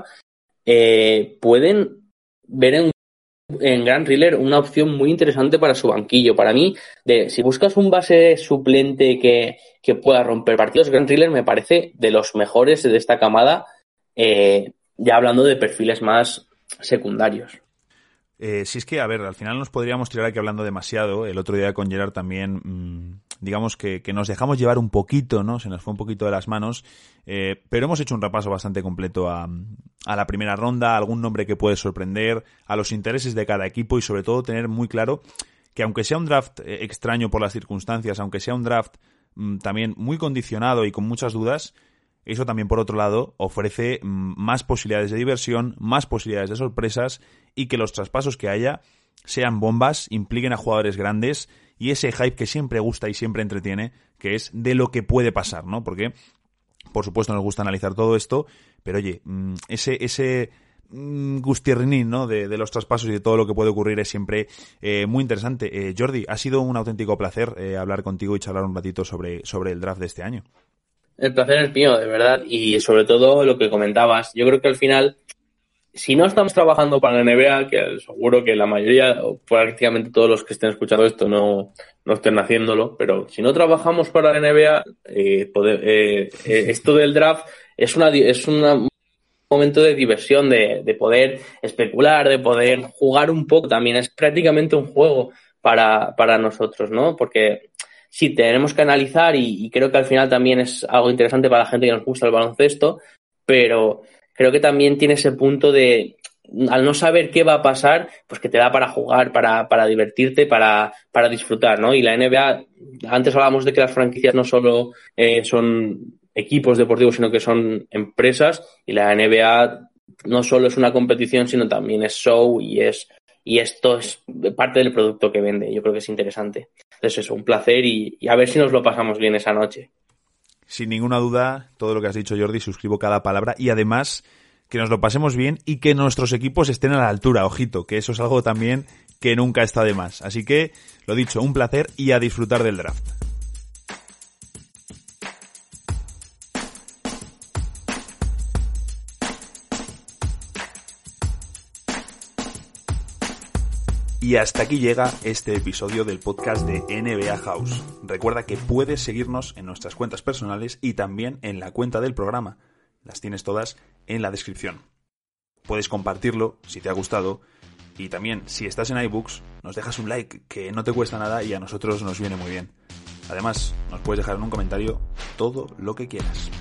Speaker 2: eh, pueden ver en, en Grant Riller una opción muy interesante para su banquillo. Para mí, de, si buscas un base suplente que, que pueda romper partidos, Grant Riller me parece de los mejores de esta camada, eh, ya hablando de perfiles más secundarios.
Speaker 1: Eh, si es que, a ver, al final nos podríamos tirar aquí hablando demasiado. El otro día con Gerard también, mmm, digamos que, que nos dejamos llevar un poquito, ¿no? Se nos fue un poquito de las manos. Eh, pero hemos hecho un repaso bastante completo a, a la primera ronda, a algún nombre que puede sorprender, a los intereses de cada equipo y sobre todo tener muy claro que aunque sea un draft eh, extraño por las circunstancias, aunque sea un draft mmm, también muy condicionado y con muchas dudas, eso también, por otro lado, ofrece mmm, más posibilidades de diversión, más posibilidades de sorpresas y que los traspasos que haya sean bombas, impliquen a jugadores grandes y ese hype que siempre gusta y siempre entretiene, que es de lo que puede pasar, ¿no? Porque, por supuesto, nos gusta analizar todo esto, pero oye, ese ese gustirrinín, ¿no? De, de los traspasos y de todo lo que puede ocurrir es siempre eh, muy interesante. Eh, Jordi, ha sido un auténtico placer eh, hablar contigo y charlar un ratito sobre, sobre el draft de este año.
Speaker 2: El placer es mío, de verdad, y sobre todo lo que comentabas. Yo creo que al final, si no estamos trabajando para la N B A, que seguro que la mayoría, o prácticamente todos los que estén escuchando esto no, no estén haciéndolo, pero si no trabajamos para la N B A, eh, poder, eh, eh, esto del draft es una es una, un momento de diversión, de, de poder especular, de poder jugar un poco también. Es prácticamente un juego para, para nosotros, ¿no? Porque sí, tenemos que analizar y, y creo que al final también es algo interesante para la gente que nos gusta el baloncesto, pero creo que también tiene ese punto de, al no saber qué va a pasar, pues que te da para jugar, para, para divertirte, para, para disfrutar, ¿no? Y la N B A, antes hablábamos de que las franquicias no solo eh, son equipos deportivos, sino que son empresas, y la N B A no solo es una competición, sino también es show y es y esto es parte del producto que vende. Yo creo que es interesante. Entonces eso, un placer y, y a ver si nos lo pasamos bien esa noche.
Speaker 1: Sin ninguna duda, todo lo que has dicho, Jordi, suscribo cada palabra y además que nos lo pasemos bien y que nuestros equipos estén a la altura, ojito, que eso es algo también que nunca está de más. Así que, lo dicho, un placer y a disfrutar del draft. Y hasta aquí llega este episodio del podcast de N B A House. Recuerda que puedes seguirnos en nuestras cuentas personales y también en la cuenta del programa. Las tienes todas en la descripción. Puedes compartirlo si te ha gustado y también, si estás en iBooks, nos dejas un like que no te cuesta nada y a nosotros nos viene muy bien. Además, nos puedes dejar en un comentario todo lo que quieras.